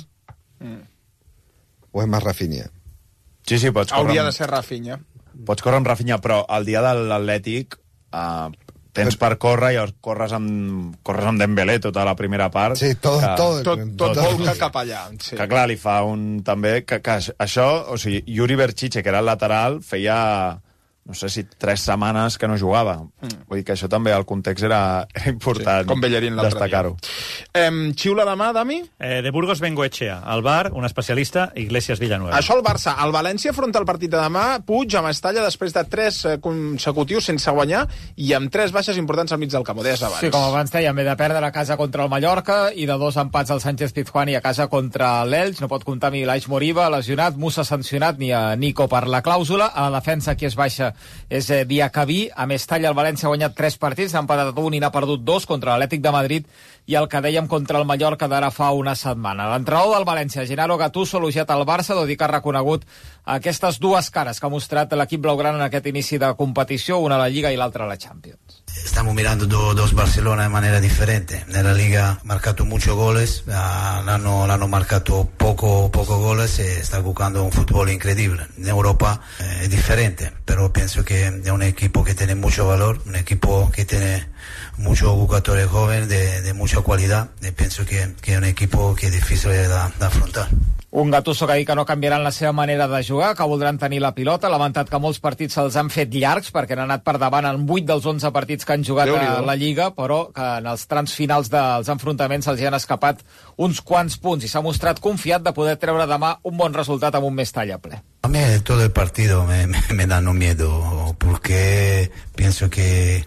¿O es más Rafinha? Sí, pots córrer. Hauria de ser Rafinha. Pots córrer amb Rafinha, però el dia de l'Atlètic tens per córrer i corres amb Dembélé tota la primera part. Sí, tot volca cap allà. Sí. Que clar, li fa un també... Que això, o sigui, Yuri Berchiche, que era el lateral, feia... no sé si 3 setmanes que no jugava. Vull dir que això també, el context era important. Sí, com Bellerín l'altre destacar-ho. Xiula demà, Dami? De Burgos Bengoechea, al bar, un especialista, Iglesias Villanueva. Això el Barça. El València afronta el partit de demà, Puig a Mestalla després de 3 consecutius sense guanyar i amb 3 baixes importants al mig del camp. Ho deies abans. Sí, com abans dèiem, ve de perdre a casa contra el Mallorca i de 2 empats al Sánchez Pizjuán i a casa contra l'Elx. No pot comptar ni l'Aix Moriba, lesionat, Musa sancionat, ni a Nico per la clàusula. A la defensa qui es baixa és Diacabí. A Mestalla el València ha guanyat 3 partits, n'ha empatat 1 i n'ha perdut 2 contra l'Atlètic de Madrid i el que dèiem contra el Mallorca d'ara fa una setmana. L'entrenador del València, Gennaro Gattuso, ha elogiat al Barça, tot i que ha reconegut aquestes 2 cares que ha mostrat l'equip blaugrana en aquest inici de competició, una a la Lliga i l'altra a la Champions. Estamos mirando dos Barcelona de manera diferente. En la Liga ha marcado muchos goles, l'hanno marcato poco goles e sta giocando un fútbol increíble. En Europa es diferente, pero pienso que es un equipo que tiene mucho valor, un equipo que tiene muchos jugadores jóvenes de mucha cualidad y pienso que es un equipo que es difícil de afrontar. Un Gattuso que ha dit que no canviaran la seva manera de jugar, que voldran tenir la pilota. Ha lamentat que molts partits se'ls han fet llargs perquè han anat per davant en 8 dels 11 partits que han jugat a la Lliga, però que en els trams finals dels enfrontaments se'ls han escapat uns quants punts i s'ha mostrat confiat de poder treure demà un bon resultat amb un Mestalla ple. A mí todo el partido me da miedo porque pienso que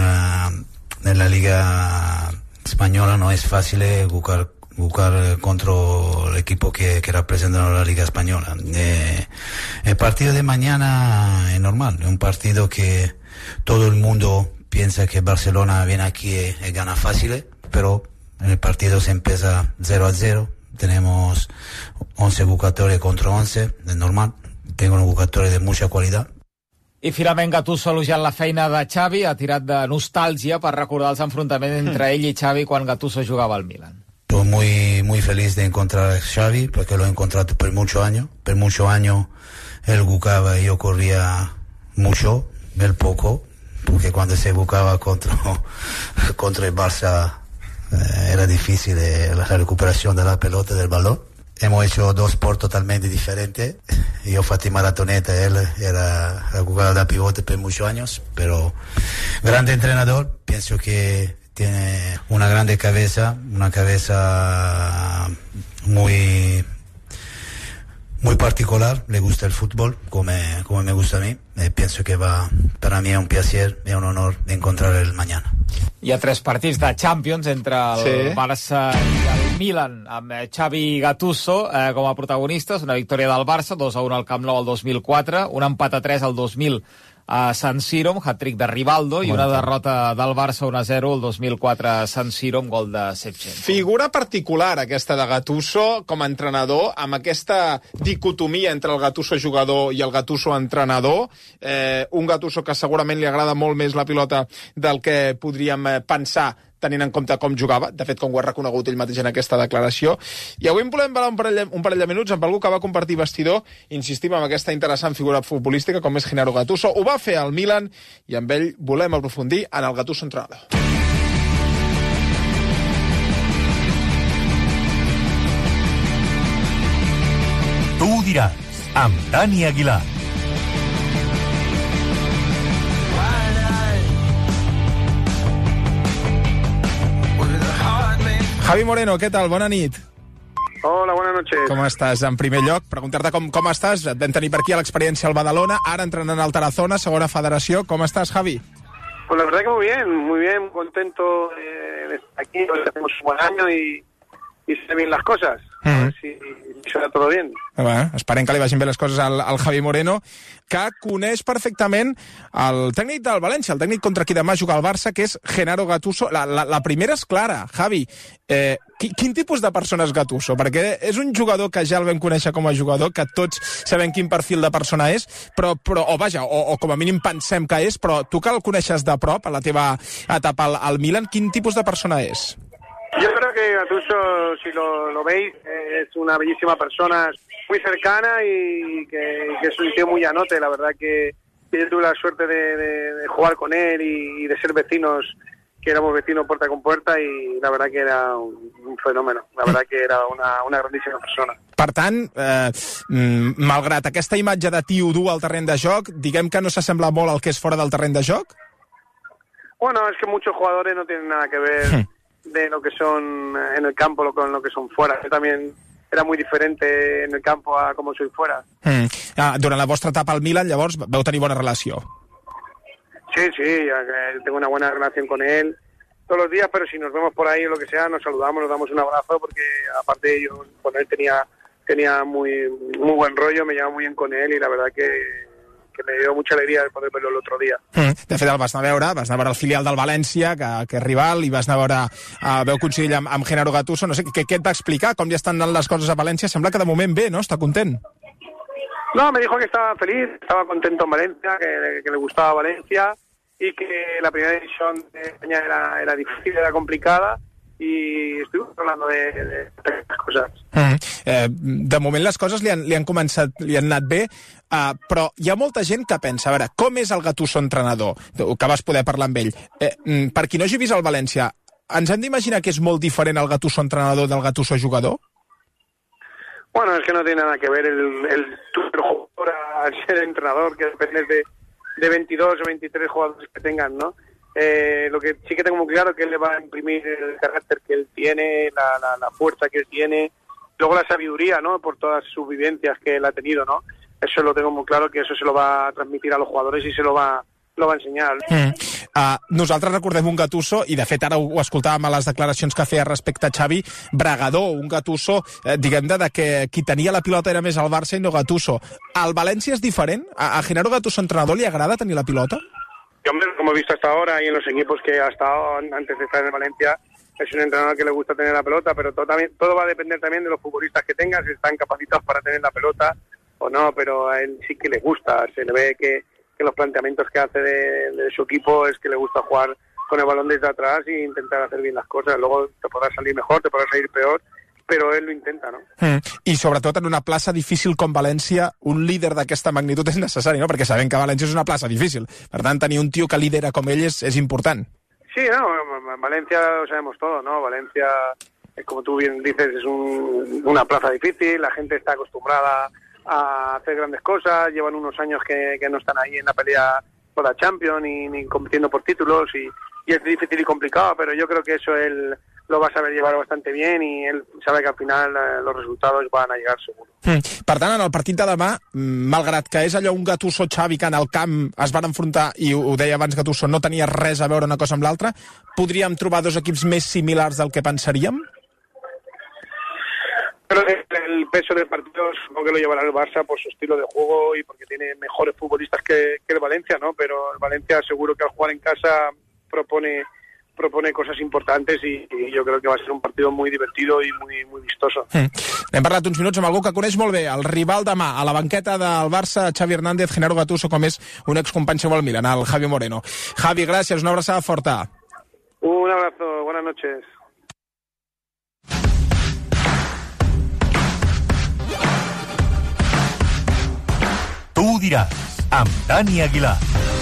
en la Liga Española no es fácil jugar contra el equipo que representa la Liga Española. El partido de mañana es normal, es un partido que todo el mundo piensa que Barcelona viene aquí y gana fácil, pero el partido se empieza 0-0, tenemos 11 jugadores contra 11, es normal, tengo unos jugadores de mucha cualidad. I finalment Gattuso ha elogiat la feina de Xavi, ha tirat de nostàlgia per recordar els enfrontaments entre ell i Xavi quan Gattuso jugava al Milan. Estoy muy feliz de encontrar a Xavi porque lo he encontrado por muchos años. Por muchos años él jugaba y yo corría mucho, él poco, porque cuando se jugaba contra el Barça era difícil la recuperación de la pelota, del balón. Hemos hecho 2 sports totalmente diferentes. Yo fui maratoneta, él era jugado de pivote por muchos años, pero grande entrenador, pienso que tiene una grande cabeza, una cabeza muy particular, le gusta el fútbol como me gusta a mí. Pienso que para mí es un placer y un honor de encontrar el mañana. Hi ha 3 partits de Champions entre el Barça i el Milan, amb Xavi i Gattuso com a protagonistes. Una victòria del Barça, 2-1 al Camp Nou el 2004, un empat a 3 al 2000 a San Siro, un hat-trick de Rivaldo, i una derrota del Barça 1-0 el 2004 a San Siro amb gol de Shevchenko. Figura particular aquesta de Gattuso com a entrenador, amb aquesta dicotomia entre el Gattuso jugador i el Gattuso entrenador. Un Gattuso que segurament li agrada molt més la pilota del que podríem pensar tenint en compte com jugava, de fet com ho ha reconegut ell mateix en aquesta declaració. I avui en volem parlar un parell de minuts amb algú que va compartir vestidor, insistim en aquesta interessant figura futbolística com és Gennaro Gattuso. Ho va fer al Milan i amb ell volem aprofundir en el Gattuso entrenador. Tu ho diràs, amb Dani Aguilar. Javi Moreno, què tal? Bona nit. Hola, buenas noches. Com estàs? En primer lloc, preguntar-te com estàs. Et vam tenir per aquí a l'experiència al Badalona, ara entrenant al Tarazona, segona federació. Com estás, Javi? Pues la verdad que muy bien, contento de estar aquí, tenemos un buen año y se bien las cosas. A ver si serà todo bien. Bé, esperem que li vagin bé les coses al Javi Moreno, que coneix perfectament el tècnic del València, el tècnic contra qui demà juga al Barça, que és Gennaro Gattuso. La primera és clara, Javi. Quin tipus de persona és Gattuso? Perquè és un jugador que ja el vam conèixer com a jugador, que tots sabem quin perfil de persona és, però o com a mínim pensem que és, però tu que el coneixes de prop, a la teva etapa al Milan, quin tipus de persona és? Yo creo que Gattuso, si lo veis, es una bellísima persona, muy cercana y que es un tío muy llanote. La verdad que yo tuve la suerte de jugar con él y de ser vecinos, que éramos vecinos puerta con puerta, y la verdad que era un fenómeno. La verdad que era una grandísima persona. Per tant, malgrat aquesta imatge de tio dur al terreny de joc, diguem que no s'assembla molt al que és fora del terreny de joc? Bueno, es que muchos jugadores no tienen nada que ver de lo que son en el campo con lo que son fuera. Yo también era muy diferente en el campo a como soy fuera. Durant la vostra etapa al Milan, llavors, vau tenir bona relació? Sí, tengo una buena relación con él todos los días, pero si nos vemos por ahí o lo que sea, nos saludamos, nos damos un abrazo, porque aparte yo con él tenía muy buen rollo, me llevaba muy bien con él, y la verdad que me dio mucha alegría de poder verlo el otro día. De fet, el vas anar a veure al filial del València, que és rival, i vas anar a veure, veu coincidir amb Gennaro Gattuso. No sé, què et va explicar? Com ja estan anant les coses a València? Sembla que de moment bé, ¿no? Està content. No, me dijo que estaba feliz, estaba contento en Valencia, que le gustaba Valencia, y que la primera división de España era difícil, era complicada, i estuvimos hablando de estas cosas. De moment les coses li han anat bé, però hi ha molta gent que pensa, a veure, com és el Gattuso entrenador, que vas poder parlar amb ell? Per qui no hagi vist el València, ens hem d'imaginar que és molt diferent el Gattuso entrenador del Gattuso jugador? Bueno, es que no tiene nada que ver el jugador al ser entrenador, que depende de 22 o 23 jugadores que tengan, ¿no? Lo que sí que tengo muy claro es que él le va a imprimir el carácter que él tiene, la fuerza que él tiene, luego la sabiduría, ¿no? Por todas sus vivencias que él ha tenido, ¿no? Eso lo tengo muy claro, que eso se lo va a transmitir a los jugadores y se lo va a ensenyar. Nosaltres recordem un Gattuso, i de fet ara ho escoltàvem a les declaracions que feia respecte a Xavi, bragador, un Gattuso, diguem-ne, de que qui tenia la pilota era més el Barça i no Gattuso. Al València és diferent? A Gennaro Gattuso, entrenador, li agrada tenir la pilota? Yo, hombre, como he visto hasta ahora y en los equipos que ha estado antes de estar en el Valencia, es un entrenador que le gusta tener la pelota, pero todo va a depender también de los futbolistas que tengan, si están capacitados para tener la pelota o no, pero a él sí que le gusta, se le ve que los planteamientos que hace de su equipo es que le gusta jugar con el balón desde atrás e intentar hacer bien las cosas. Luego te podrá salir mejor, te podrá salir peor, però ell ho intenta, no? I sobretot en una plaça difícil com València, un líder d'aquesta magnitud és necessari, no? Perquè sabem que València és una plaça difícil. Per tant, tenir un tio que lidera com ell és important. Sí, no, Valencia lo sabemos todo, ¿no? Valencia, como tú bien dices, es una plaza difícil, la gente está acostumbrada a hacer grandes cosas, llevan unos años que no están ahí en la pelea por la Champions ni compitiendo por títulos, y es difícil y complicado, pero yo creo que eso él lo va a saber llevar bastante bien, y él sabe que al final los resultados van a llegar seguro. Per tant, en el partit de demà, malgrat que és allò un Gattuso Xavi que en el camp es van enfrontar, i ho deia abans Gattuso, no tenia res a veure una cosa amb l'altra, podríem trobar dos equips més similars del que pensaríem? Pero el peso del partido supongo que lo llevará el Barça por su estilo de juego y porque tiene mejores futbolistas que el Valencia, ¿no? Pero el Valencia seguro que al jugar en casa propone cosas importantes i jo crec que va ser un partit molt divertido i molt vistoso. Hem parlat uns minuts amb algú que coneix molt bé el rival demà a la banqueta del Barça, Xavi Hernández, Genaro Gattuso, com és un excompany seu al Milan, el Javi Moreno. Javi, gràcies, una abraçada forta. Un abrazo, buenas noches. Tu ho diràs, amb Dani Aguilar.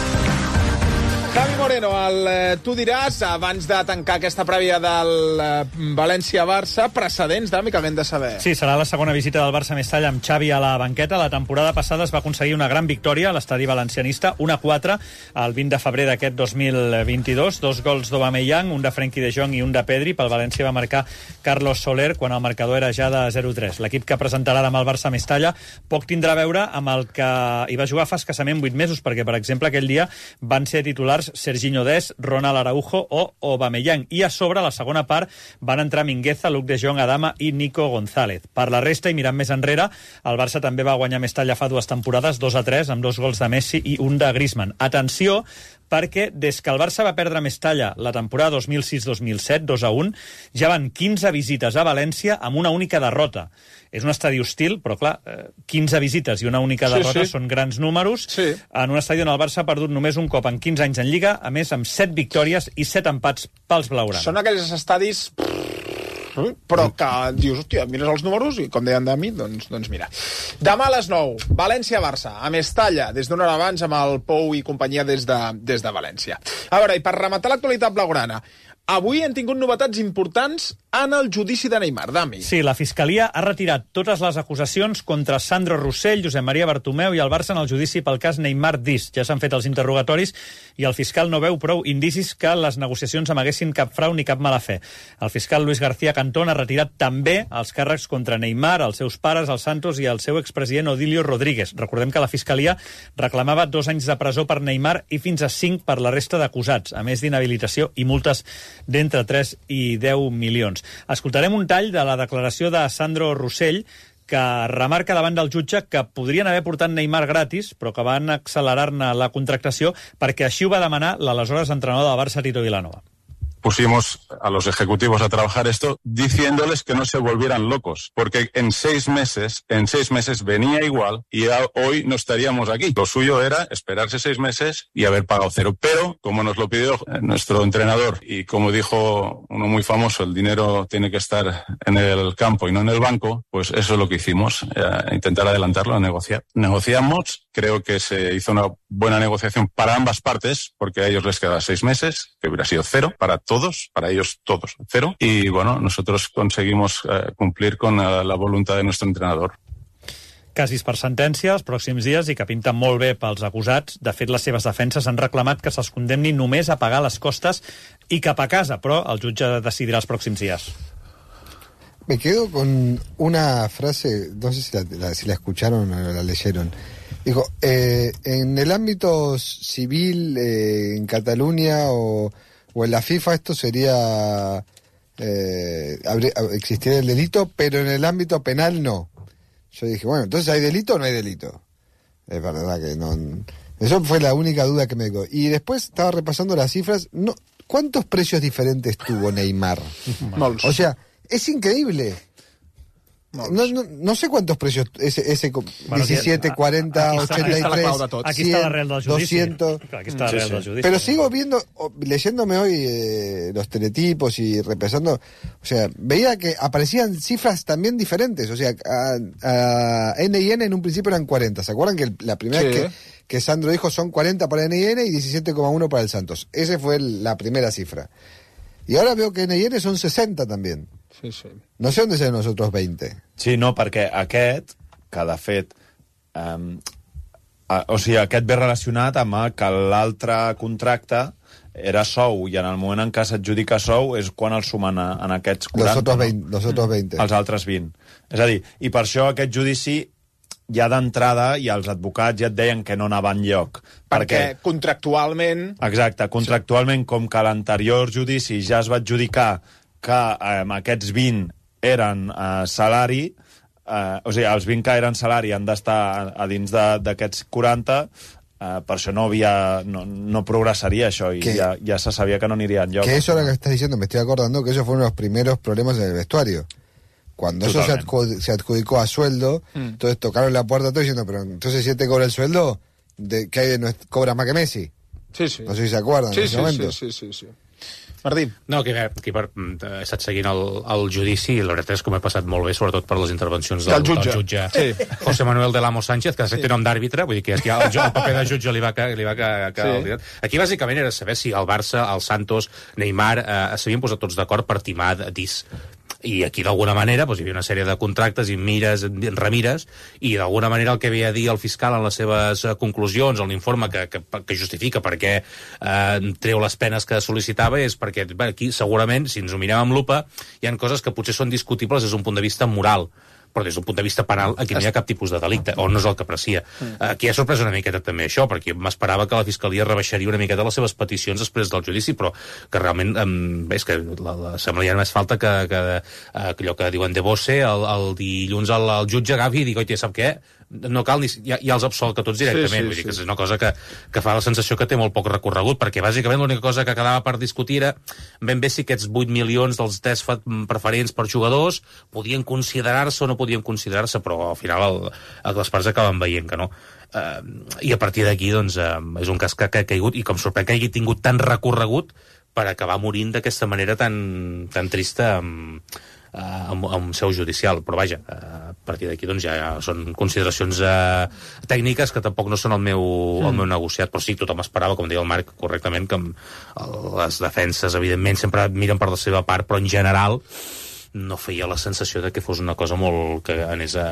Javi Moreno, tu diràs, abans de tancar aquesta prèvia del València-Barça, precedents, Dami, que haguem de saber. Sí, serà la segona visita del Barça a Mestalla amb Xavi a la banqueta. La temporada passada es va aconseguir una gran victòria a l'estadi valencianista, 1-4, el 20 de febrer d'aquest 2022. 2 gols d'Aubameyang, un de Frenkie de Jong i un de Pedri. Pel València va marcar Carlos Soler quan el marcador era ja de 0-3. L'equip que presentarà demà el Barça a Mestalla poc tindrà a veure amb el que hi va jugar fa escassament 8 mesos, perquè, per exemple, aquell dia van ser titulars Serginho Dest, Ronald Araujo o Aubameyang. I a sobre, a la segona part, van entrar Mingueza, Luc de Jong, Adama i Nico González. Per la resta, i mirant més enrere, el Barça també va guanyar Mestalla fa 2 temporades, 2-3, amb 2 gols de Messi i un de Griezmann. Atenció, perquè des que el Barça va perdre Mestalla la temporada 2006-2007, 2-1, ja van 15 visites a València amb una única derrota. És un estadi hostil, però clar, 15 visites i una única derrota són grans números. En un estadi on el Barça ha perdut només un cop en 15 anys en Lliga, a més amb 7 victòries i 7 empats pels blaugrana. Són aquells estadis però que dius, hòstia, mires els números i com deien de mi, doncs mira. Demà a les 9, València-Barça, a Mestalla, des d'una hora abans amb el Pou i companyia des de València. A veure, i per rematar l'actualitat blaugrana, avui han tingut novetats importants en el judici de Neymar, Dami. Sí, la Fiscalia ha retirat totes les acusacions contra Sandro Rossell, Josep Maria Bartomeu i el Barça en el judici pel cas Neymar Dis. Ja s'han fet els interrogatoris i el fiscal no veu prou indicis que les negociacions amaguessin cap frau ni cap mala fe. El fiscal Luis García Cantón ha retirat també els càrrecs contra Neymar, els seus pares, els Santos i el seu expresident Odilio Rodríguez. Recordem que la Fiscalia reclamava 2 anys de presó per Neymar i fins a 5 per la resta d'acusats, a més d'inhabilitació i multes d'entre 3 i 10 milions. Escoltarem un tall de la declaració de Sandro Rossell, que remarca davant del jutge que podrien haver portat Neymar gratis, però que van accelerar-ne la contractació perquè així ho va demanar l'aleshores entrenador del Barça, Tito Vilanova. Pusimos a los ejecutivos a trabajar esto diciéndoles que no se volvieran locos, porque en 6 meses venía igual y hoy no estaríamos aquí. Lo suyo era esperarse 6 meses y haber pagado 0. Pero, como nos lo pidió nuestro entrenador y como dijo uno muy famoso, el dinero tiene que estar en el campo y no en el banco, pues eso es lo que hicimos, intentar adelantarlo, negociar. Negociamos, creo que se hizo una buena negociación para ambas partes, porque a ellos les queda 6 meses, que hubiera sido 0 para todos, para ellos todos 0. Y bueno, nosotros conseguimos cumplir con la voluntad de nuestro entrenador. Casis per sentència els pròxims dies i que pinten molt bé pels acusats. De fet, les seves defenses han reclamat que se'ls condemni només a pagar les costes i cap a casa, però el jutge decidirà els pròxims dies. Me quedo con una frase, no sé si la escucharon o la leyeron. Dijo, en el ámbito civil, en Cataluña o en la FIFA esto sería, existiría el delito, pero en el ámbito penal no. Yo dije, bueno, entonces ¿hay delito o no hay delito? Es verdad que no. Eso fue la única duda que me quedó. Y después estaba repasando las cifras. No, ¿cuántos precios diferentes tuvo Neymar? O sea, es increíble. No sé cuántos precios, ese 17, 40, 83, aquí está la real del judici. 200. Aquí está la real del judici. Pero sigo viendo, leyéndome hoy los teletipos y repasando, o sea, veía que aparecían cifras también diferentes. O sea, a N&N en un principio eran 40. ¿Se acuerdan que la primera vez que Sandro dijo son 40 para N&N y 17,1 para el Santos? Esa fue la primera cifra. Y ahora veo que N&N son 60 también. Sí, sí. No sé on serem nosotros 20. Sí, no, perquè aquest, que de fet... o sigui, aquest ve relacionat amb que l'altre contracte era sou, i en el moment en què s'adjudica sou és quan el sumen en aquests 40. Los otros 20. Els altres 20. És a dir, i per això aquest judici ja d'entrada i els advocats ja et deien que no anava enlloc. Perquè contractualment... Exacte, contractualment, com que l'anterior judici ja es va adjudicar que aquests 20 eren salari, o sigui, els 20 que eren salari han d'estar a dins d'aquests 40, per això no progresaría això y ya se sabía que no iría en lloc. Que eso ahora que estás diciendo, me estoy acordando que esos fueron los primeros problemas en el vestuario. Cuando eso se adjudicó a sueldo, entonces tocaron la puerta todo diciendo, pero entonces si te cobra el sueldo, ¿qué cobra más que Messi? Sí. No sé si se acuerdan en ese momento. Sí. Martí. No, aquí he estat seguint el judici i la veritat és que m'he passat molt bé, sobretot per les intervencions del jutge José Manuel de Lamo Sánchez, que de fet té nom d'àrbitre, vull dir que aquí el paper de jutge li va quedar. Aquí bàsicament era saber si el Barça, el Santos, Neymar s'havien posat tots d'acord per timar Dis. I aquí d'alguna manera hi havia una sèrie de contractes i remires, i d'alguna manera el que havia a dir el fiscal en les seves conclusions, en l'informe que justifica per què treu les penes que sol·licitava, és perquè aquí segurament, si ens ho mirem amb lupa, hi ha coses que potser són discutibles des d'un punt de vista moral, però des d'un punt de vista penal aquí no hi ha cap tipus de delicte, o no és el que aprecia. Aquí ha sorprès una miqueta també això, perquè m'esperava que la Fiscalia rebaixaria una miqueta les seves peticions després del judici, però que realment és que sembla ja només falta que allò que diuen de Bosse, el dilluns el jutge agafi i digui, oye, sap què? No cal ni... Ja els absolt a tots directament. Vull dir que és una cosa que fa la sensació que té molt poc recorregut, perquè bàsicament l'única cosa que quedava per discutir era ben bé si aquests 8 milions dels tests preferents per jugadors podien considerar-se o no podien considerar-se, però al final les parts acaben veient que no. I a partir d'aquí doncs, és un cas que ha caigut, i com sorprèn que hagi tingut tant recorregut per acabar morint d'aquesta manera tan trista amb seu judicial, però vaja, a partir d'aquí doncs ja són consideracions tècniques que tampoc no són el meu negociat, però sí, tothom esperava, com deia el Marc correctament, que les defenses evidentment sempre miren per la seva part, però en general no feia la sensació de que fos una cosa molt que anés a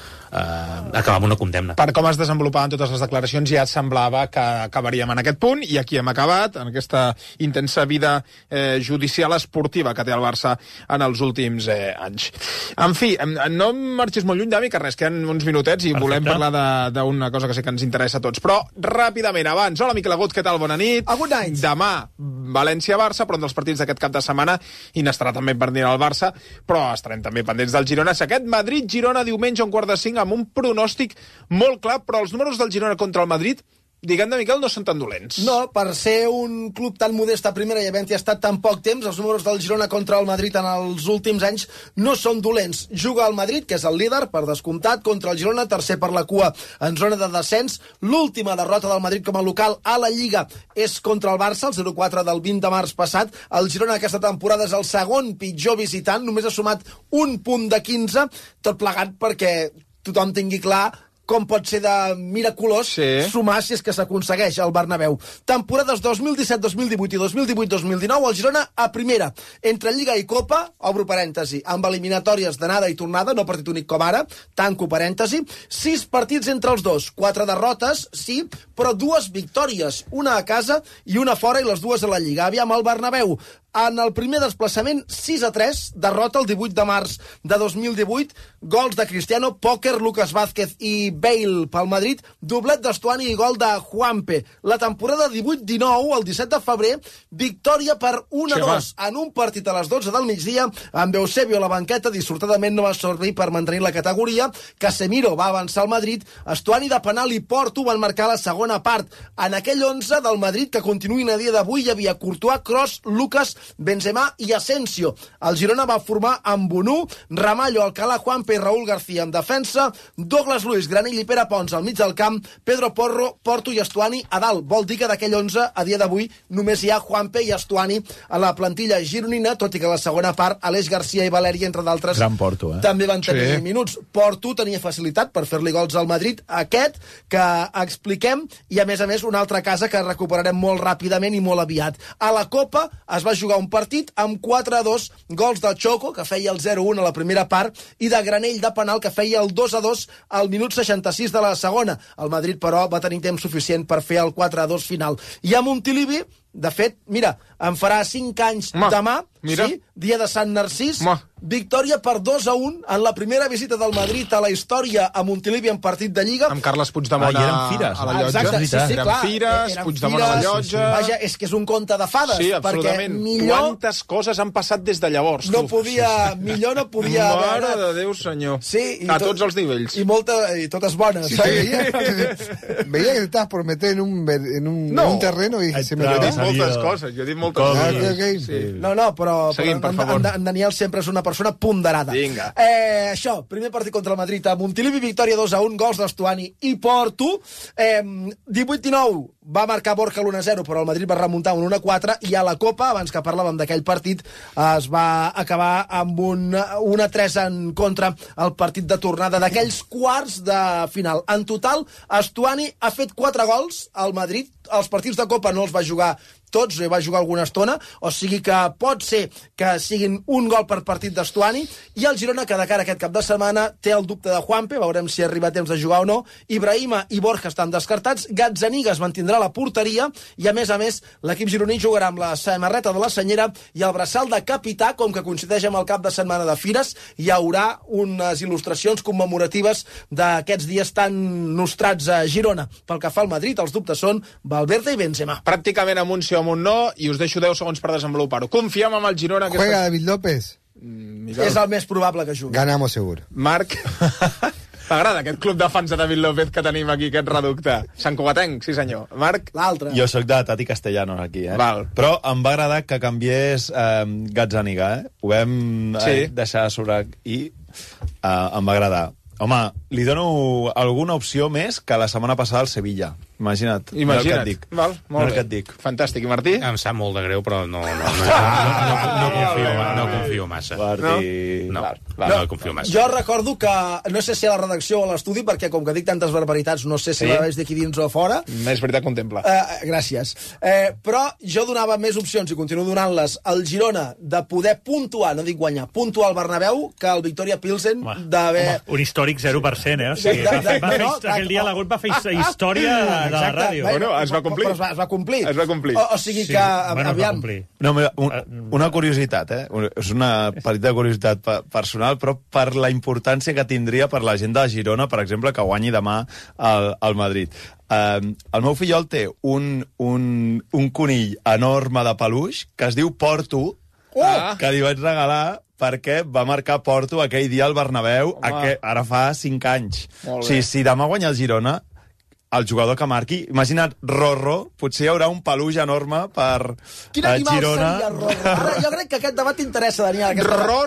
acabar amb una condemna. Per com es desenvolupaven totes les declaracions ja et semblava que acabaríem en aquest punt, i aquí hem acabat, en aquesta intensa vida judicial esportiva que té el Barça en els últims anys. En fi, no marxis molt lluny, Dami, que res, queden uns minutets i volem parlar d'una cosa que sé que ens interessa a tots. Però, ràpidament, abans, hola Miquel Agut, què tal? Bona nit. Demà, València-Barça, però un dels partits d'aquest cap de setmana, i n'estarà també pendent el Barça, però estarem també pendents del Girona. Aquest Madrid-Girona diumenge a 4:45 amb un pronòstic molt clar, però els números del Girona contra el Madrid, diguem de Miquel, no són tan dolents. No, per ser un club tan modest a primera i havent-hi estat tan poc temps, els números del Girona contra el Madrid en els últims anys no són dolents. Juga el Madrid, que és el líder, per descomptat, contra el Girona, tercer per la cua en zona de descens. L'última derrota del Madrid com a local a la Lliga és contra el Barça, el 0-4 del 20 de març passat. El Girona aquesta temporada és el segon pitjor visitant, només ha sumat un punt de 15, tot plegat perquè tothom tingui clar com pot ser de miraculós sumar si és que s'aconsegueix al Bernabéu. Temporades 2017-2018 i 2018-2019, el Girona a primera. Entre Lliga i Copa, obro parèntesi, amb eliminatòries d'anada i tornada, no partit únic com ara, tanco parèntesi, 6 partits entre els dos, 4 derrotes, sí, però 2 victòries, una a casa i una fora, i les 2 a la Lliga. Aviam, el Bernabéu, en el primer desplaçament, 6-3, derrota el 18 de març de 2018, gols de Cristiano, Pòquer, Lucas Vázquez i Bale pel Madrid, doblet d'Estuani i gol de Juanpe. La temporada 18-19, el 17 de febrer, victòria per 1-2 en un partit a les 12 del migdia, amb Eusebio a la banqueta, dissortadament no va servir per mantenir la categoria, Casemiro va avançar al Madrid, Estuani de penal i Porto van marcar la segona part. En aquell 11 del Madrid que continuïn a dia d'avui hi havia Courtois, Kroos, Lucas, Benzema i Asensio. El Girona va formar amb Bonú, Ramallo, Alcalá, Juanpe i Raúl García en defensa, Douglas Luiz, Granell i Pere Pons al mig del camp, Pedro Porro, Porto i Estuani a dalt. Vol dir que d'aquell 11, a dia d'avui, només hi ha Juanpe i Estuani a la plantilla gironina, tot i que a la segona part Aleix García i Valeri, entre d'altres, Gran Porto, també van tenir minuts. Porto tenia facilitat per fer-li gols al Madrid, aquest que expliquem, i a més una altra casa que recuperarem molt ràpidament i molt aviat. A la Copa es va jugar un partit amb 4-2, gols del Choco, que feia el 0-1 a la primera part, i de Granell de penal, que feia el 2-2 al minut 66 de la segona. El Madrid, però, va tenir temps suficient per fer el 4-2 final. I a Montilivi, de fet, mira, em farà 5 anys demà, sí, dia de Sant Narcís, victòria per 2-1 en la primera visita del Madrid a la història a Montilivi en partit de Lliga. Amb Carles Puigdemont i eren fires, a la llotja. Exacte, sí, eren clar. fires, Puigdemont a la llotja... Vaja, és que és un conte de fades. Sí, absolutament. Quantes coses han passat des de llavors, tu? Millor no podia Mare de Déu, senyor. Sí, a tots els nivells. I totes bones. Sí, veia que estàs por meter en un terreno i se me he dit moltes coses, jo he dit moltes coses. Sí. No, però seguim, per favor. En Daniel sempre és una persona ponderada. Vinga. Això, primer partit contra el Madrid a Montilivi, victòria 2-1, gols d'Estuani i Porto. 18-19 va marcar Borja l'1-0, però el Madrid va remuntar un 1-4, i a la Copa, abans que parlàvem d'aquell partit, es va acabar amb un 1-3 en contra el partit de tornada d'aquells quarts de final. En total, Estuani ha fet 4 gols al Madrid. Els partits de Copa no els va jugar tots, va jugar alguna estona, o sigui que pot ser que siguin un gol per partit d'Estuani, i el Girona, que de cara a aquest cap de setmana té el dubte de Juanpe, veurem si arriba a temps de jugar o no. Ibrahima i Borja estan descartats, Gazzaniga es mantindrà a la porteria, i a més, l'equip gironí jugarà amb la samarreta de la senyera i el braçal de capità. Com que coincideix amb el cap de setmana de Fires, hi haurà unes il·lustracions commemoratives d'aquests dies tan nostrats a Girona. Pel que fa al Madrid, els dubtes són Valverde i Benzema. Pràcticament amb un sí o amb un no, i us deixo 10 segons per desenvolupar-ho. Confiem amb el Girona. Juega David López. És el més probable que jugui. Ganamos seguro. Marc, t'agrada aquest club de fans de David López que tenim aquí, aquest reducte? Sant Cugatenc, sí senyor. Marc? L'altre. Jo sóc de Tati Castellanos aquí, Val. Però em va agradar que canviés Gazzaniga, Ho vam deixar sobre... I em va agradar. Home, li dono alguna opció més que la setmana passada al Sevilla. Imagina't. Val, molt bé. Dic. Fantàstic. I Martí? Em sap molt de greu, però no confio massa. No confio massa. Jo recordo que, no sé si a la redacció o a l'estudi, perquè com que dic tantes barbaritats, no sé si la veig d'aquí dins o fora. És veritat, contempla. Gràcies. Però jo donava més opcions, i continuo donant-les, al Girona de poder puntuar, no dic guanyar, puntuar al Bernabéu, que el Victoria Pilsen d'haver... Un històric 0%, O sigui, aquell dia l'agut va fer història de la ràdio. Bueno, es va complir. Però es va complir. Es va complir. O sigui que, aviam... No, una curiositat, És una petita curiositat personal, però per la importància que tindria per la gent de Girona, per exemple, que guanyi demà al Madrid. El meu fillol té un conill enorme de peluix que es diu Porto, que li vaig regalar perquè va marcar Porto aquell dia al Bernabéu, ara fa 5 anys. O sigui, si demà guanya el Girona, el jugador que marqui, imagina't Rorro, potser hi haurà un peluix enorme per Quin animal Girona. seria Rorro? Jo crec que aquest debat t'interessa, Daniel.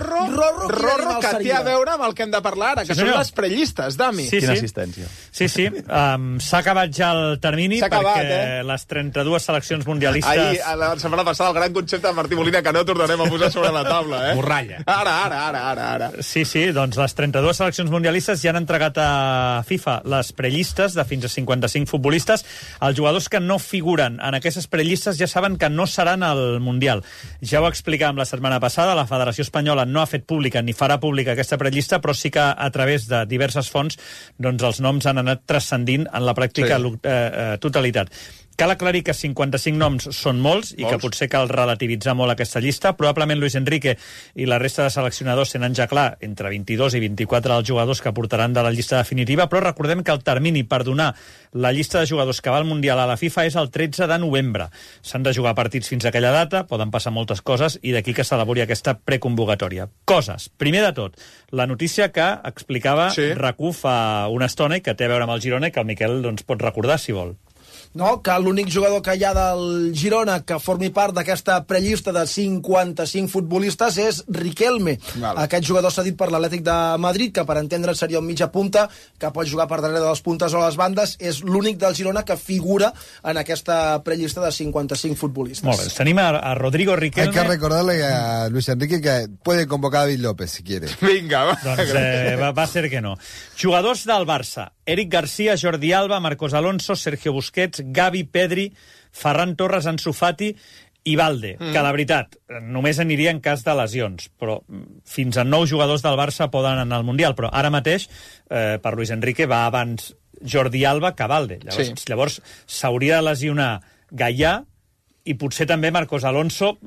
Rorro, que té a veure amb el que hem de parlar ara, que són les prellistes, Dami. Quina assistència. Sí. S'ha acabat ja el termini, perquè les 32 seleccions mundialistes... Ahir, la setmana passada, el gran concepte de Martí Molina, que no tornarem a posar sobre la taula, Morralla. Ara. Sí, doncs les 32 seleccions mundialistes ja han entregat a FIFA les prellistes de fins a 55 futbolistes. Els jugadors que no figuren en aquestes prellistes ja saben que no seran al Mundial. Ja ho explicàvem la setmana passada, la Federació Espanyola no ha fet pública ni farà pública aquesta prellista, però sí que a través de diverses fonts doncs els noms han anat transcendint en la pràctica totalitat. Cal aclarir que 55 noms són molts i que potser cal relativitzar molt aquesta llista. Probablement Luis Enrique i la resta de seleccionadors tenen ja clar entre 22 i 24 els jugadors que portaran de la llista definitiva, però recordem que el termini per donar la llista de jugadors que va al Mundial a la FIFA és el 13 de novembre. S'han de jugar partits fins a aquella data, poden passar moltes coses, i d'aquí que s'elabori aquesta preconvocatòria. Coses. Primer de tot, la notícia que explicava RAC1 fa una estona i que té a veure amb el Girona i que el Miquel pot recordar, si vol. No, que l'únic jugador que hi ha del Girona que formi part d'aquesta prellista de 55 futbolistes és Riquelme. Aquest jugador s'ha dit per l'Atlètic de Madrid, que per entendre seria un mitja punta, que pot jugar per darrere de les puntes o les bandes. És l'únic del Girona que figura en aquesta prellista de 55 futbolistes. Molt bé, tenim a Rodrigo Riquelme. Hay que recordarle a Luis Enrique que puede convocar a David López, si quiere. Vinga, va. Doncs va ser que no. Jugadors del Barça. Eric García, Jordi Alba, Marcos Alonso, Sergio Busquets, Gavi, Pedri, Ferran Torres, Ansu Fati i Valde, que la veritat només aniria en cas de lesions, però fins a 9 jugadors del Barça poden anar al Mundial, però ara mateix per Luis Enrique va abans Jordi Alba que Valde. Llavors s'hauria de lesionar Gaià i potser també Marcos Alonso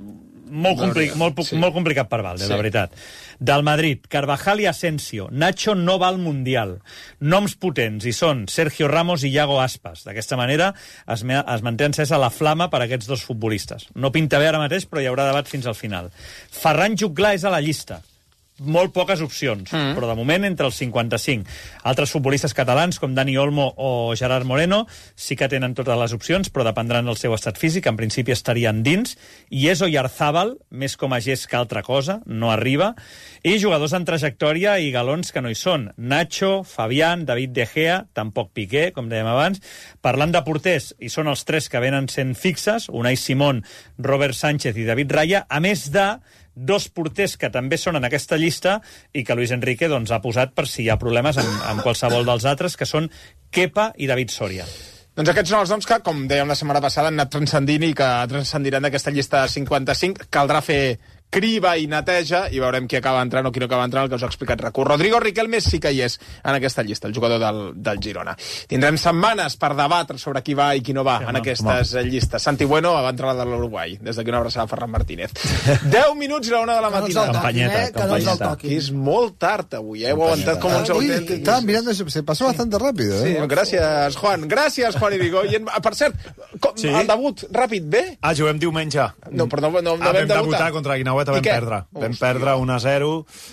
molt complicat per Valde, la veritat. Del Madrid, Carvajal i Asensio. Nacho no va al Mundial. Noms potents, i són Sergio Ramos i Iago Aspas. D'aquesta manera es manté encesa la flama per a aquests dos futbolistes. No pinta bé ara mateix, però hi haurà debat fins al final. Ferran Juglà és a la llista. Molt poques opcions, però de moment entre els 55. Altres futbolistes catalans, com Dani Olmo o Gerard Moreno, sí que tenen totes les opcions, però dependran del seu estat físic. En principi estarien dins. I és Oyarzábal, més com a gest que altra cosa, no arriba. I jugadors en trajectòria i galons que no hi són. Nacho, Fabián, David De Gea, tampoc Piqué, com dèiem abans. Parlant de porters, i són els tres que venen sent fixes, Unai Simón, Robert Sánchez i David Raya, a més de dos porters que també són en aquesta llista i que Luis Enrique ha posat per si hi ha problemes amb qualsevol dels altres, que són Kepa i David Soria. Doncs aquests són els noms que, com dèiem la setmana passada, han anat transcendint i que transcendiran d'aquesta llista de 55. Caldrà fer criba i neteja i veurem qui acaba entrant o qui no acaba entrant, el que us ha explicat Raku. Rodrigo Riquelme sí que hi és en aquesta llista, el jugador del Girona. Tindrem setmanes per debatre sobre qui va i qui no va en aquestes llistes. Santi Bueno va entrar de l'Uruguai. Des d'aquí una abraçada a Ferran Martínez. 10 minuts i la 1 de la matinada. Campanyeta. Que és molt tard avui, Heu aguantat com uns autèntics. Estaban mirando, se pasó bastante rápido. Sí, gràcies, Juan. Gràcies, Juan Irigoyen. Per cert, el debut ràpid, bé? Juguem diumenge. No, però no vam debutar contra Guinaueta, vam perdre. Vam perdre 1-0,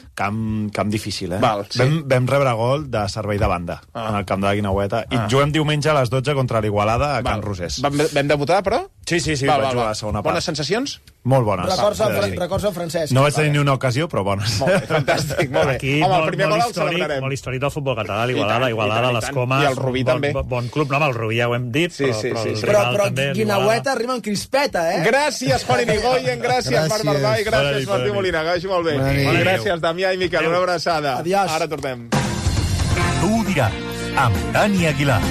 camp difícil, Val, sí. Vam rebre gol de servei de banda en el camp de la Guinaueta. I juguem diumenge a les 12 contra l'Igualada a Can Rosés. Vam debutar, però? Sí, vaig jugar a la segona part. Bones sensacions? Molt bones. Records en Francesc. No vaig tenir ni una ocasió, però bones. Molt bé, fantàstic, molt bé. Aquí, home, el primer gol el celebrarem. Molt històric del futbol català, l'Igualada, les Comas... I el Rubí també. Bon club, no, amb el Rubí ja ho hem dit, però Guinaueta arriba en crispeta, Gràcies, Juan Irigoyen, gràcies, Marc Barbà, i gràcies, Martí Molina, que vagi molt bé. Gràcies, Damià i Miquel, una abraçada. Adiós. Ara tornem. Tu ho diràs, amb Dani Aguilar.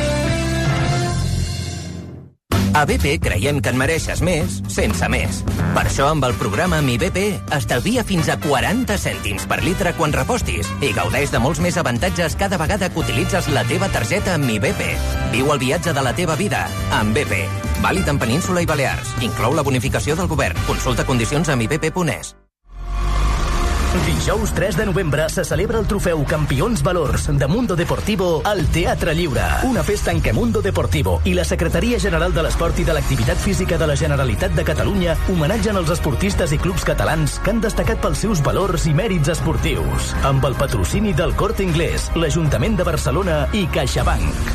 A BP creiem que en mereixes més, sense més. Per això, amb el programa Mi BP, estalvia fins a 40 cèntims per litre quan repostis i gaudeix de molts més avantatges cada vegada que utilitzes la teva targeta Mi BP. Viu el viatge de la teva vida amb BP. Vàlid en Península i Balears. Inclou la bonificació del govern. Consulta condicions a mibp.es. Dijous 3 de novembre se celebra el trofeu Campions Valors de Mundo Deportivo al Teatre Lliure. Una festa en què Mundo Deportivo i la Secretaria General de l'Esport i de l'Activitat Física de la Generalitat de Catalunya homenatgen els esportistes i clubs catalans que han destacat pels seus valors i mèrits esportius. Amb el patrocini del Corte Inglés, l'Ajuntament de Barcelona i CaixaBank.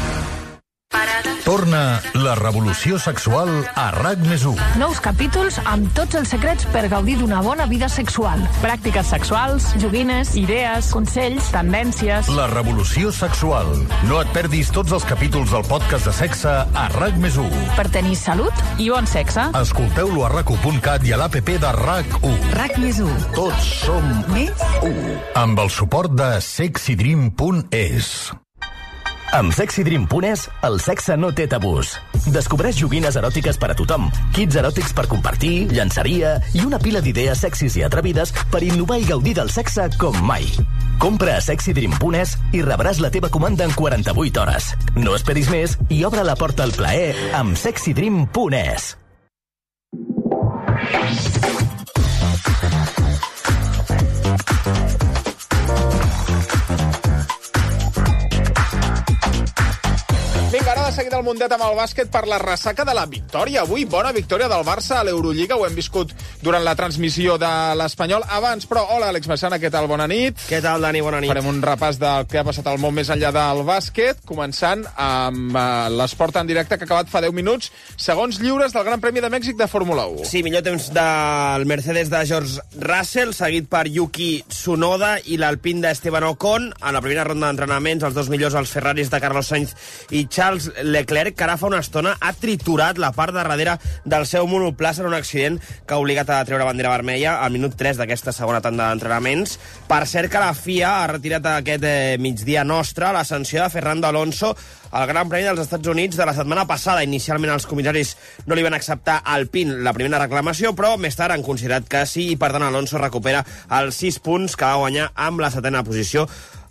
Torna la revolució sexual a RAC+1. Nous capítols amb tots els secrets per gaudir d'una bona vida sexual. Pràctiques sexuals, joguines, idees, consells, tendències... La revolució sexual. No et perdis tots els capítols del podcast de sexe a RAC+1. Per tenir salut i bon sexe. Escolteu-lo a rac1.cat i a l'APP de RAC1. RAC+1. Tots som més 1. Amb el suport de sexydream.es. Amb sexydream.es, el sexe no té tabús. Descobreix joguines eròtiques per a tothom, kits eròtics per compartir, llançaria i una pila d'idees sexis i atrevides per innovar i gaudir del sexe com mai. Compra a sexydream.es i rebràs la teva comanda en 48 hores. No esperis més i obre la porta al plaer amb sexydream.es. Vinga, ara de seguida el mundet amb el bàsquet per la ressaca de la victòria. Avui, bona victòria del Barça a l'Eurolliga. Ho hem viscut durant la transmissió de l'Espanyol. Abans, però, hola, Àlex Massana, què tal? Bona nit. Què tal, Dani? Bona nit. Farem un repàs del que ha passat al món més enllà del bàsquet, començant amb l'esport en directe que ha acabat fa 10 minuts. Segons lliures del Gran Premi de Mèxic de Fórmula 1. Sí, millor temps del Mercedes de George Russell, seguit per Yuki Tsunoda i l'Alpine d'Esteban Ocon. En la primera ronda d'entrenaments, els dos millors, els Ferraris de Carlos Sainz i Charles Leclerc, que ara fa una estona ha triturat la part de darrere del seu monoplaça en un accident que ha obligat a treure bandera vermella al minut 3 d'aquesta segona tanda d'entrenaments. Per cert que la FIA ha retirat aquest migdia nostre la sanció de Fernando Alonso al Gran Premi dels Estats Units de la setmana passada. Inicialment els comissaris no li van acceptar al PIN la primera reclamació, però més tard han considerat que sí, i per tant Alonso recupera els 6 punts que va guanyar amb la setena posició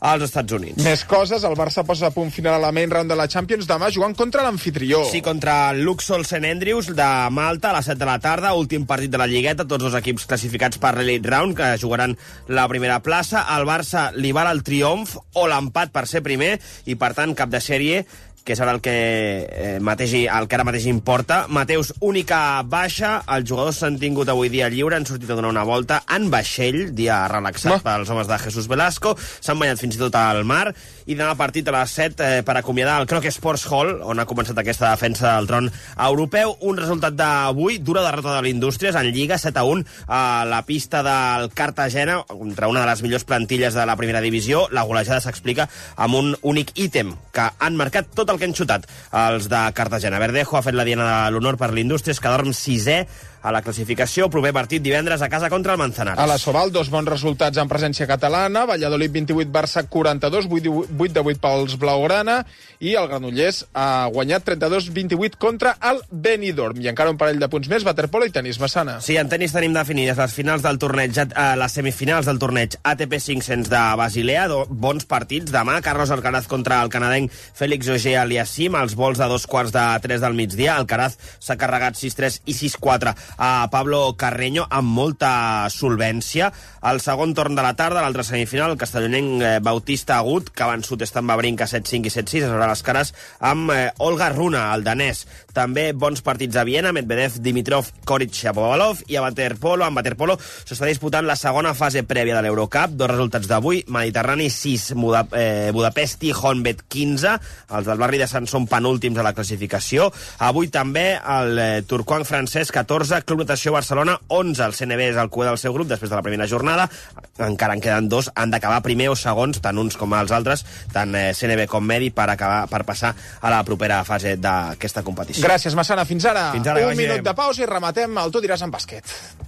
als Estats Units. Més coses, el Barça posa a punt final a la main round de la Champions demà jugant contra l'anfitrió. Sí, contra el Luxol St. Andrews de Malta a les 7 de la tarda, últim partit de la Lligueta, tots dos equips classificats per l'Elite Round, que jugaran la primera plaça. Al Barça li val el triomf o l'empat per ser primer i, per tant, cap de sèrie, que és ara el que ara mateix importa. Mateus, única baixa. Els jugadors s'han tingut avui dia lliure, han sortit a donar una volta en vaixell, dia relaxat pels homes de Jesús Velasco, s'han banyat fins i tot al mar, i demà partit a les 7 per acomiadar el Croc Sports Hall, on ha començat aquesta defensa del tron europeu. Un resultat d'avui, dura derrota de l'Indústries en Lliga, 7-1 a la pista del Cartagena, contra una de les millors plantilles de la primera divisió. La golejada s'explica amb un únic ítem, que han marcat tot el que han xutat els de Cartagena. Verdejo ha fet la diana de l'honor per l'Indústries, que dorm 6è a la classificació. Proper partit divendres a casa contra el Manzanares. A la Sobal, 2 bons resultats en presència catalana. Valladolid 28, Barça 42, 8-8 pels blaugrana, i el Granollers ha guanyat 32-28 contra el Benidorm. I encara un parell de punts més, waterpolo i tenis, Massana. Sí, en tenis tenim definides les finals del torneig, les semifinals del torneig ATP 500 de Basilea. Bons partits demà. Carlos Alcaraz contra el canadenc Félix Auger-Aliassime, als vols de 2:45 del migdia. Alcaraz s'ha carregat 6-3 i 6-4 a Pablo Carreño amb molta solvència. Al segon torn de la tarda, l'altre semifinal, el castellonenc Bautista Agut, que ha vençut Stan Wawrinka 7-5 i 7-6, es veurà les cares amb Olga Runa, el danès. També bons partits a Viena, Medvedev, Dimitrov, Koric, Shapovalov, i a waterpolo. En waterpolo s'està disputant la segona fase prèvia de l'Eurocup. 2 resultats d'avui: Mediterrani 6, Budapesti Honved 15. Els del barri de Sant són penúltims a la classificació. Avui també el Turcoan francès 14, Club Natació Barcelona 11. El CNB és el cuer del seu grup després de la primera jornada. Encara en queden 2, han d'acabar primer o segons, tant uns com els altres, tant CNB com Medi, per passar a la propera fase d'aquesta competició. Gràcies, Massana. Fins ara. Fins ara, un minut de pausa i rematem el Tu diràs en bàsquet.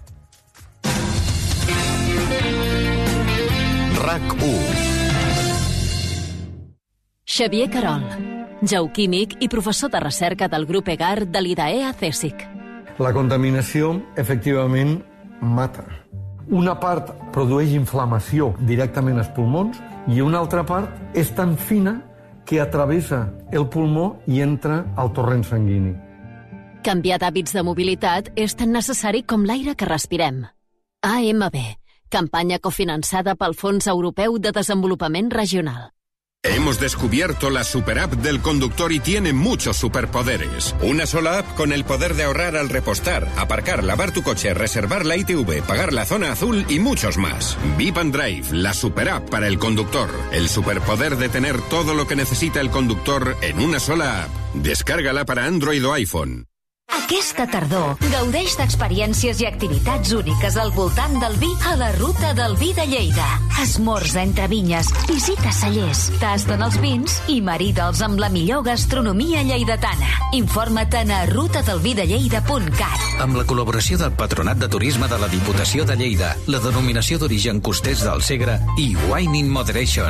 RAC1. Xavier Carol, geoquímic i professor de recerca del grup EGAR de l'IDAEA CSIC. La contaminació, efectivament, mata. Una part produeix inflamació directament als pulmons i una altra part és tan fina que atravessa el pulmó i entra al torrent sanguini. Canviar d'hàbits de mobilitat és tan necessari com l'aire que respirem. AMB, campanya cofinançada pel Fons Europeu de Desenvolupament Regional. Hemos descubierto la superapp del conductor y tiene muchos superpoderes. Una sola app con el poder de ahorrar al repostar, aparcar, lavar tu coche, reservar la ITV, pagar la zona azul y muchos más. Vip and Drive, la superapp para el conductor. El superpoder de tener todo lo que necesita el conductor en una sola app. Descárgala para Android o iPhone. Aquesta tardor, gaudeix d'experiències i activitats úniques al voltant del vi a la Ruta del Vi de Lleida. Esmorza entre vinyes, visita cellers, tasten els vins i marida'ls amb la millor gastronomia lleidatana. Informa't a rutadelvidelleida.cat. Amb la col·laboració del Patronat de Turisme de la Diputació de Lleida, la denominació d'origen Costers del Segre i Wine in Moderation.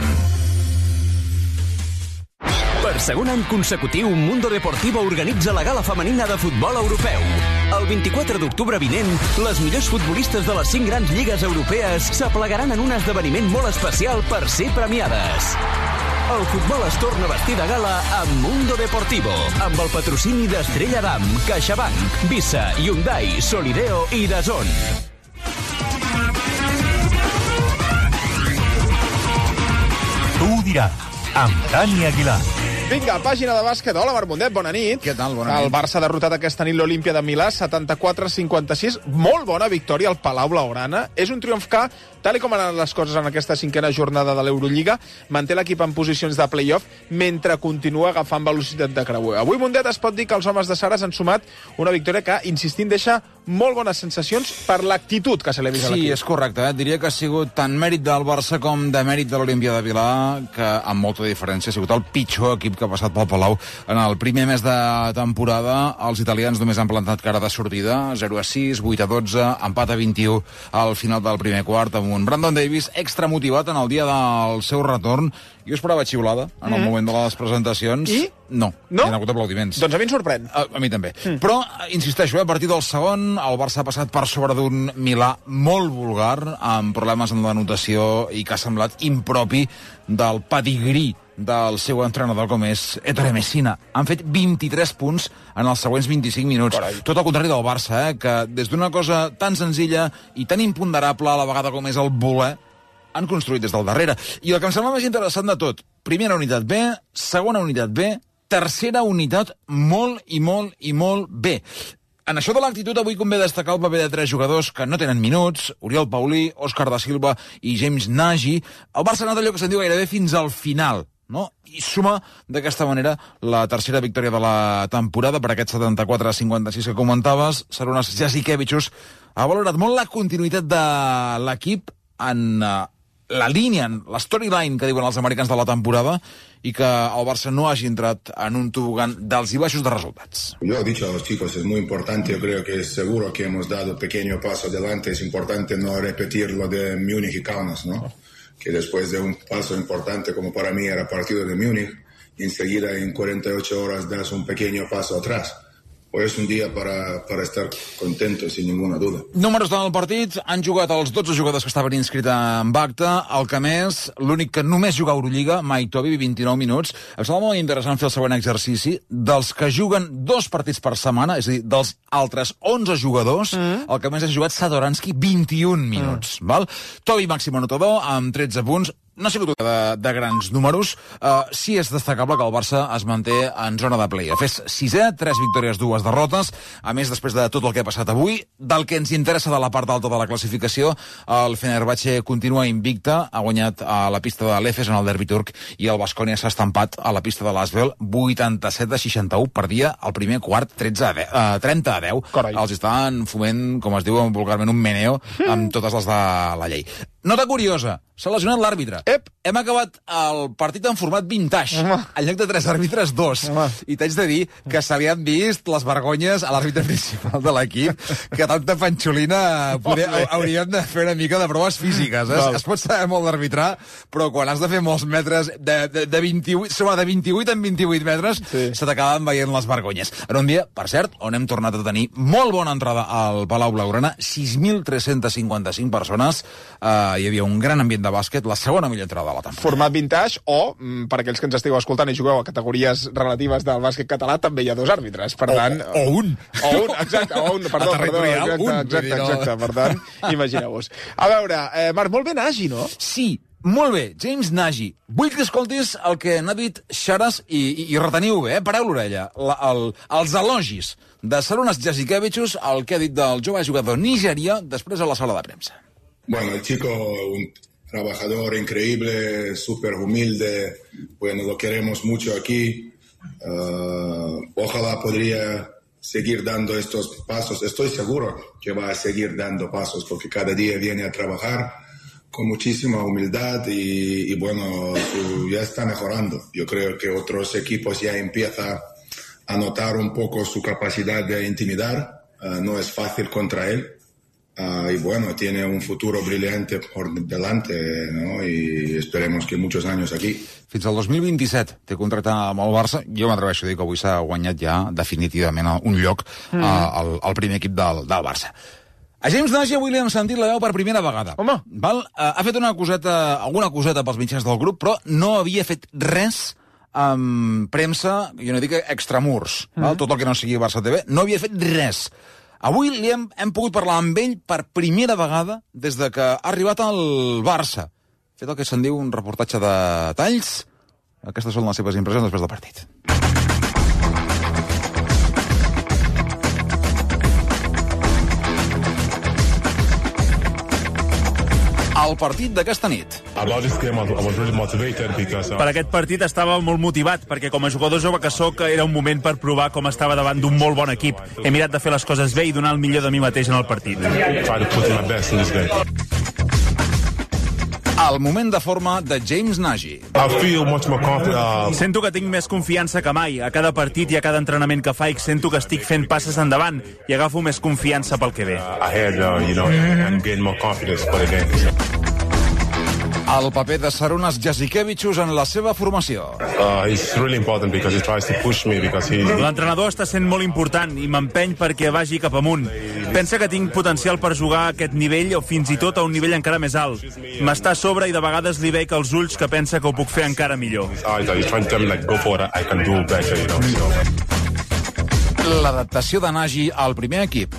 Per segon any consecutiu, Mundo Deportivo organitza la gala femenina de futbol europeu. El 24 d'octubre vinent, les millors futbolistes de les 5 grans lligues europees s'aplegaran en un esdeveniment molt especial per ser premiades. El futbol es torna a vestir de gala amb Mundo Deportivo, amb el patrocini d'Estrella Damm, CaixaBank, Visa, Hyundai, Solideo i DAZN. Tu ho diràs, amb Dani Aguilar. Vinga, pàgina de bàsquet. Hola, Marc Mundet, bona nit. Què tal, bona nit. El Barça ha derrotat aquesta nit l'Olímpia de Milà, 74-56. Molt bona victòria al Palau Blaugrana. És un triomf que, tal com han anat les coses en aquesta 5a jornada de l'Eurolliga, manté l'equip en posicions de play-off mentre continua agafant velocitat de creuer. Avui, Mundet, es pot dir que els homes de Saras han sumat una victòria que, insistint, deixa molt bones sensacions per l'actitud que se li ha vist a l'equip. Sí, és correcte. Diria que ha sigut tant mèrit del Barça com de mèrit de l'Olímpia de Milà, que amb molta diferència ha sigut el pitjor equip que ha passat pel Palau en el primer mes de temporada. Els italians només han plantat cara de sortida, 0-6, 8-12, empat a 21 al final del primer quart, amb un Brandon Davis extra motivat en el dia del seu retorn. Jo esperava xiulada en el moment de les presentacions. I? No? Hi ha hagut aplaudiments. Doncs a mi em sorprèn. A mi també. Però, insisteixo, a partir del segon, el Barça ha passat per sobre d'un Milà molt vulgar, amb problemes en la notació i que ha semblat impropi del pedigrí del seu entrenador, com és Ettore Messina. Han fet 23 punts en els següents 25 minuts. Carai. Tot al contrari del Barça, que des d'una cosa tan senzilla i tan imponderable a la vegada com és el voler, han construït des del darrere. I el que em sembla més interessant de tot, primera unitat B, segona unitat B, tercera unitat molt i molt i molt bé. En això de l'actitud avui convé destacar el paper de 3 jugadors que no tenen minuts, Oriol Paulí, Òscar da Silva i James Nagy. El Barça ha anat allò que se'n diu gairebé fins al final, no? I suma d'aquesta manera la tercera victòria de la temporada per aquest 74-56 que comentaves. Sarunas Jasikevičius ha valorat molt la continuïtat de l'equip en la línia, en la storyline que diuen els americans de la temporada, i que el Barça no hagi entrat en un tobogan d'alts i baixos de resultats. Yo he dicho a los chicos, es muy importante, yo creo que es seguro que hemos dado pequeño paso adelante, es importante no repetir lo de Múnich y Kaunas, ¿no? Que después de un paso importante como para mí era partido de Múnich, enseguida en 48 horas das un pequeño paso atrás. Hoy es un día para estar contento, sin ninguna duda. Números del partit. Han jugat els 12 jugadors que estaven inscrits amb acta. El que més, l'únic que només juga a Eurolliga, Mike Toby, 29 minuts. Em sembla molt interessant fer el següent exercici. Dels que juguen 2 partits per setmana, és a dir, dels altres 11 jugadors, el que més ha jugat Satoransky, 21 minuts. Val? Toby màxim anotador, amb 13 punts. No ha sigut de grans números. Sí és destacable que el Barça es manté en zona de playoff. És 6è, 3 victòries, 2 derrotes. A més, després de tot el que ha passat avui, del que ens interessa de la part alta de la classificació, el Fenerbahçe continua invicte, ha guanyat a la pista de l'Efes en el derbi turc, i el Baskonia s'ha estampat a la pista de l'Asvel 87-61, perdia el primer quart 30-10. Els estan foment, com es diu vulgarment, un meneo amb totes les de la llei. Nota curiosa, s'ha lesionat l'àrbitre. Hem acabat el partit en format vintage. En lloc de 3 àrbitres, 2. I t'haig de dir que se li han vist les vergonyes a l'àrbitre principal de l'equip, que tanta panxolina hauríem de fer una mica de proves físiques. Es pot saber molt d'arbitrar, però quan has de fer molts metres de 28 en 28 metres, se t'acaben veient les vergonyes. En un dia, per cert, on hem tornat a tenir molt bona entrada al Palau Blaugrana, 6.355 persones, hi havia un gran ambient de bàsquet, la segona millor entrada de la temporada. Format vintage, o, per aquells que ens estigueu escoltant i jugueu a categories relatives del bàsquet català, també hi ha 2 àrbitres, per tant... O un, perdó, exacte, per tant, imagineu-vos. A veure, Marc, molt bé Nagy, no? Sí, molt bé, James Nagy. Vull que escoltis el que n'ha dit Sharas i reteniu bé, pareu l'orella, els elogis de Sarunas Jasikevičius, el que ha dit del jove jugador nigerià després a la sala de premsa. Bueno, el chico, un trabajador increíble, súper humilde, bueno, lo queremos mucho aquí. Ojalá podría seguir dando estos pasos. Estoy seguro que va a seguir dando pasos porque cada día viene a trabajar con muchísima humildad y bueno, ya está mejorando. Yo creo que otros equipos ya empiezan a notar un poco su capacidad de intimidar. No es fácil contra él. Y bueno, tiene un futuro brillante por delante, ¿no? Y esperemos que muchos años aquí. Fins al 2027 té contracte amb el Barça. Jo m'atreveixo a dir que avui s'ha guanyat ja definitivament un lloc al primer equip del Barça. A James Nagy avui li hem sentit la veu per primera vegada. Home! Val? Ha fet alguna coseta pels mitjans del grup, però no havia fet res amb premsa, jo no dic extramurs, val? Tot el que no sigui Barça TV, no havia fet res. Avui hem pogut parlar amb ell per primera vegada des de que ha arribat al Barça. Fet el que se'n diu un reportatge de talls. Aquestes són les seves impressions després del partit. El partit d'aquesta nit. Per aquest partit estava molt motivat, perquè com a jugador jove que sóc era un moment per provar com estava davant d'un molt bon equip. He mirat de fer les coses bé i donar el millor de mi mateix en el partit. El moment de forma de James Nagy. Sento que tinc més confiança que mai. A cada partit i a cada entrenament que faig sento que estic fent passes endavant i agafo més confiança pel que ve. El paper de Sarunas Jasikevičius en la seva formació. L'entrenador està sent molt important i m'empeny perquè vagi cap amunt. Pensa que tinc potencial per jugar a aquest nivell o fins i tot a un nivell encara més alt. M'està a sobre i de vegades li veig als ulls que pensa que ho puc fer encara millor. L'adaptació de Nagy al primer equip.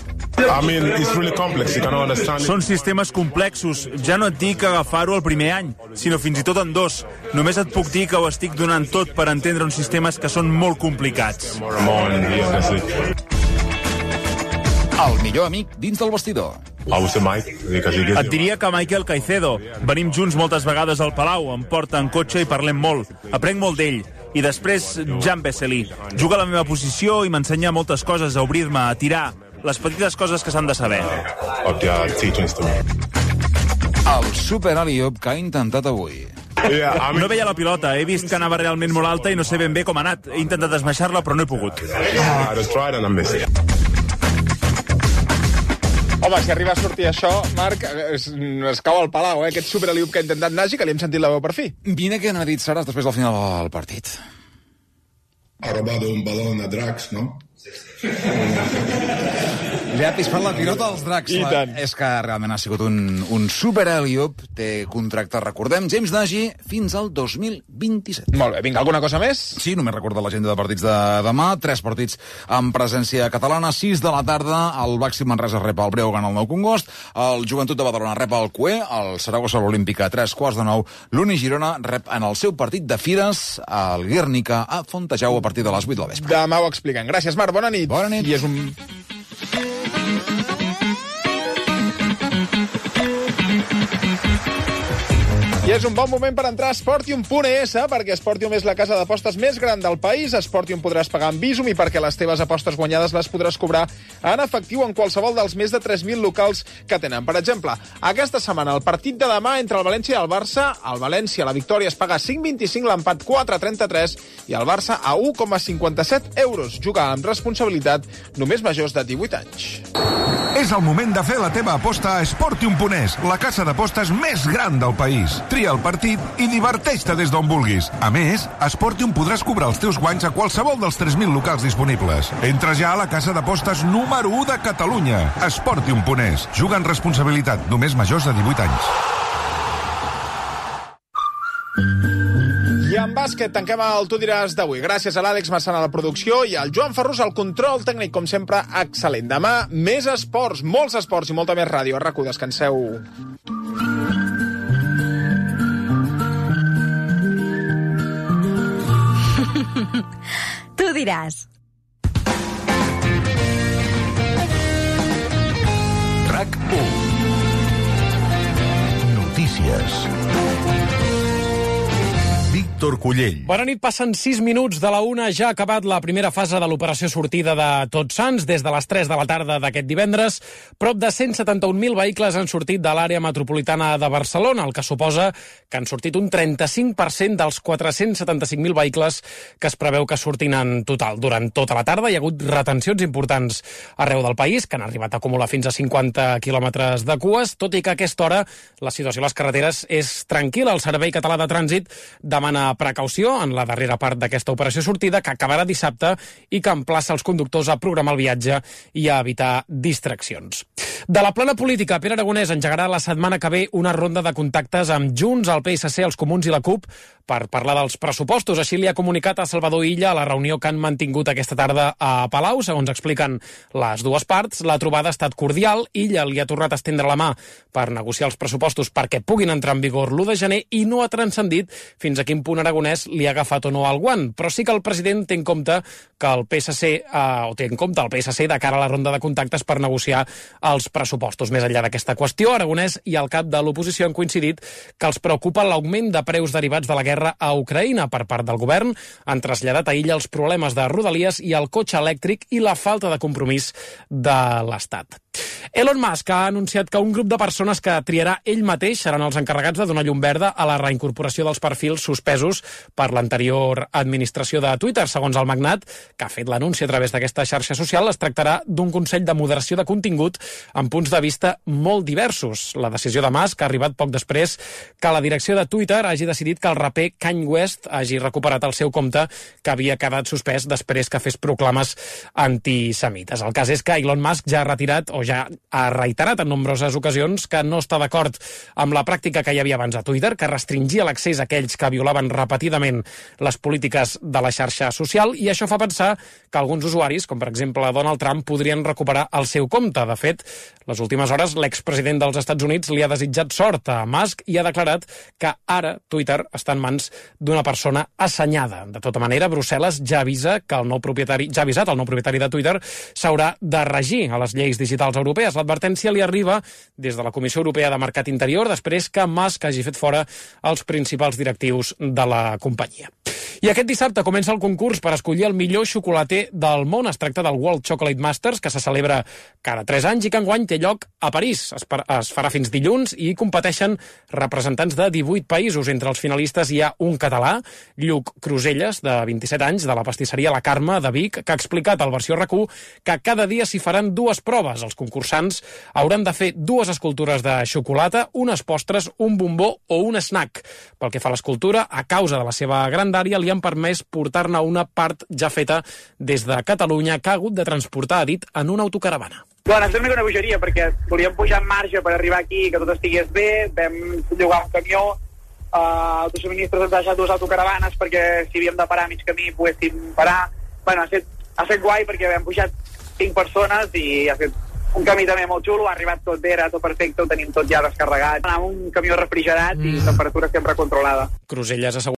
Són sistemes complexos. Ja no et dic agafar-ho el primer any, sinó fins i tot en 2. Només et puc dir que ho estic donant tot per entendre uns sistemes que són molt complicats. El millor amic dins del vestidor. Et diria que Michael Caicedo. Venim junts moltes vegades al Palau, em porta en cotxe i parlem molt. Aprenc molt d'ell. I després, Jan Vesely. Juga a la meva posició i m'ensenya moltes coses, a obrir-me, a tirar. Les petites coses que s'han de saber. El super alley-oop que ha intentat avui. No veia la pilota, he vist que anava realment molt alta i no sé ben bé com ha anat. He intentat esmaixar-la, però no he pogut. Home, si arriba a sortir això, Marc, es cau al Palau, aquest super alley-oop que ha intentat Nagy, que li hem sentit la veu per fi. Vine que n'ha dit Saras després del final del partit. Ha robado un balón a Drax, ¿no? Li ha pispat la pilota als Dracs. És que realment ha sigut un super alley-oop. Té contracte, recordem, James Nagy fins al 2027. Molt bé, vinga, alguna cosa més? Sí, només recorda l'agenda de partits de demà. 3 partits amb presència catalana. 6 de la tarda, el Baxi Manresa rep el Breogán al Nou Congost. El Joventut de Badalona rep el Cué. El Saragossa l'Olímpica a 3:15. L'Uni Girona rep en el seu partit de Fires el Guernica a Fontejau a partir de les 8 del vespre. Demà ho expliquen. Gràcies, Marc. Bona nit. Bona nit. I és un... I és un bon moment per entrar a Sportium.es, perquè Sportium és la casa d'apostes més gran del país. A Sportium podràs pagar amb Bizum i perquè les teves apostes guanyades les podràs cobrar en efectiu en qualsevol dels més de 3.000 locals que tenen. Per exemple, aquesta setmana el partit de demà entre el València i el Barça, el València la victòria es paga 5,25, l'empat 4,33 i el Barça a 1,57 euros. Jugar amb responsabilitat, només majors de 18 anys. És el moment de fer la teva aposta a Sportium.es, la casa d'apostes més gran del país. Tria el partit i diverteix-te des d'on vulguis. A més, a Sportium podràs cobrar els teus guanys a qualsevol dels 3.000 locals disponibles. Entra ja a la casa d'apostes número 1 de Catalunya. Sportium.es. Juga amb responsabilitat, només majors de 18 anys. I en bàsquet tanquem el Tu diràs d'avui. Gràcies a l'Àlex Massana a la producció i al Joan Ferrús al control tècnic, com sempre, excel·lent. Demà, més esports, molts esports i molta més ràdio. A RAC1, descanseu. Tu diràs. RAC1. Notícies. Víctor Cullell. Bona nit, passen 6 minuts de la 1. Ja ha acabat la primera fase de l'operació sortida de Tots Sants. Des de les 3 de la tarda d'aquest divendres, prop de 171.000 vehicles han sortit de l'àrea metropolitana de Barcelona, el que suposa que han sortit un 35% dels 475.000 vehicles que es preveu que surtin en total. Durant tota la tarda hi ha hagut retencions importants arreu del país, que han arribat a acumular fins a 50 quilòmetres de cues, tot i que a aquesta hora la situació a les carreteres és tranquil·la. El Servei Català de Trànsit demana precaució en la darrera part d'aquesta operació sortida, que acabarà dissabte i que emplaça els conductors a programar el viatge i a evitar distraccions. De la plana política, Pere Aragonès engegarà la setmana que ve una ronda de contactes amb Junts, el PSC, els Comuns i la CUP per parlar dels pressupostos. Així li ha comunicat a Salvador Illa a la reunió que han mantingut aquesta tarda a Palau. Segons expliquen les dues parts, la trobada ha estat cordial. Illa li ha tornat a estendre la mà per negociar els pressupostos perquè puguin entrar en vigor l'1 de gener i no ha transcendit fins a quin punt Aragonès li ha agafat o no el guant. Però sí que el president té en compte que el PSC, té en compte el PSC de cara a la ronda de contactes per negociar els pressupostos. Més enllà d'aquesta qüestió, Aragonès i el cap de l'oposició han coincidit que els preocupa l'augment de preus derivats de la guerra a Ucraïna per part del govern. Han traslladat a Illa els problemes de Rodalies i el cotxe elèctric i la falta de compromís de l'Estat. Elon Musk ha anunciat que un grup de persones que triarà ell mateix seran els encarregats de donar llum verda a la reincorporació dels perfils suspesos per l'anterior administració de Twitter. Segons el magnat, que ha fet l'anunci a través d'aquesta xarxa social, es tractarà d'un consell de moderació de contingut amb punts de vista molt diversos. La decisió de Musk ha arribat poc després que la direcció de Twitter hagi decidit que el raper Kanye West hagi recuperat el seu compte que havia quedat suspès després que fes proclames antisemites. El cas és que Elon Musk ja ha retirat o ja ha reiterat en nombroses ocasions que no està d'acord amb la pràctica que hi havia abans a Twitter, que restringia l'accés a aquells que violaven repetidament les polítiques de la xarxa social, i això fa pensar que alguns usuaris, com per exemple Donald Trump, podrien recuperar el seu compte. De fet, les últimes hores l'expresident dels Estats Units li ha desitjat sort a Musk i ha declarat que ara Twitter està en mans d'una persona assenyada. De tota manera, Brussel·les ja avisa que el nou propietari, ja ha avisat el nou propietari de Twitter, s'haurà de regir a les lleis digitals europees. L'advertència li arriba des de la Comissió Europea de Mercat Interior després que Musk hagi fet fora els principals directius de la companyia. I aquest dissabte comença el concurs per escollir el millor xocolater del món. Es tracta del World Chocolate Masters, que se celebra cada 3 anys i que enguany té lloc a París. Es farà fins dilluns i competeixen representants de 18 països. Entre els finalistes hi ha un català, Lluc Cruselles, de 27 anys, de la pastisseria La Carme, de Vic, que ha explicat al Versió RAC1 que cada dia s'hi faran 2 proves. Els concursants hauran de fer 2 escultures de xocolata, unes postres, un bombó o un snack. Pel que fa a l'escultura, a causa de la seva grandària, li han permès portar-ne una part ja feta des de Catalunya, que ha hagut de transportar, ha dit, en una autocaravana. Bueno, és una bogeria, perquè volíem pujar en marge per arribar aquí, que tot estigués bé, vam llogar un camió, autosubministres ens ha deixat 2 autocaravanes perquè si havíem de parar a mig camí poguéssim parar. Bueno, ha estat guai perquè vam pujat 5 persones i ha fet un camí també molt xulo, ha arribat tot bé, era tot perfecte, ho tenim tot ja descarregat. Amb un camió refrigerat i temperatura sempre controlada. Cruselles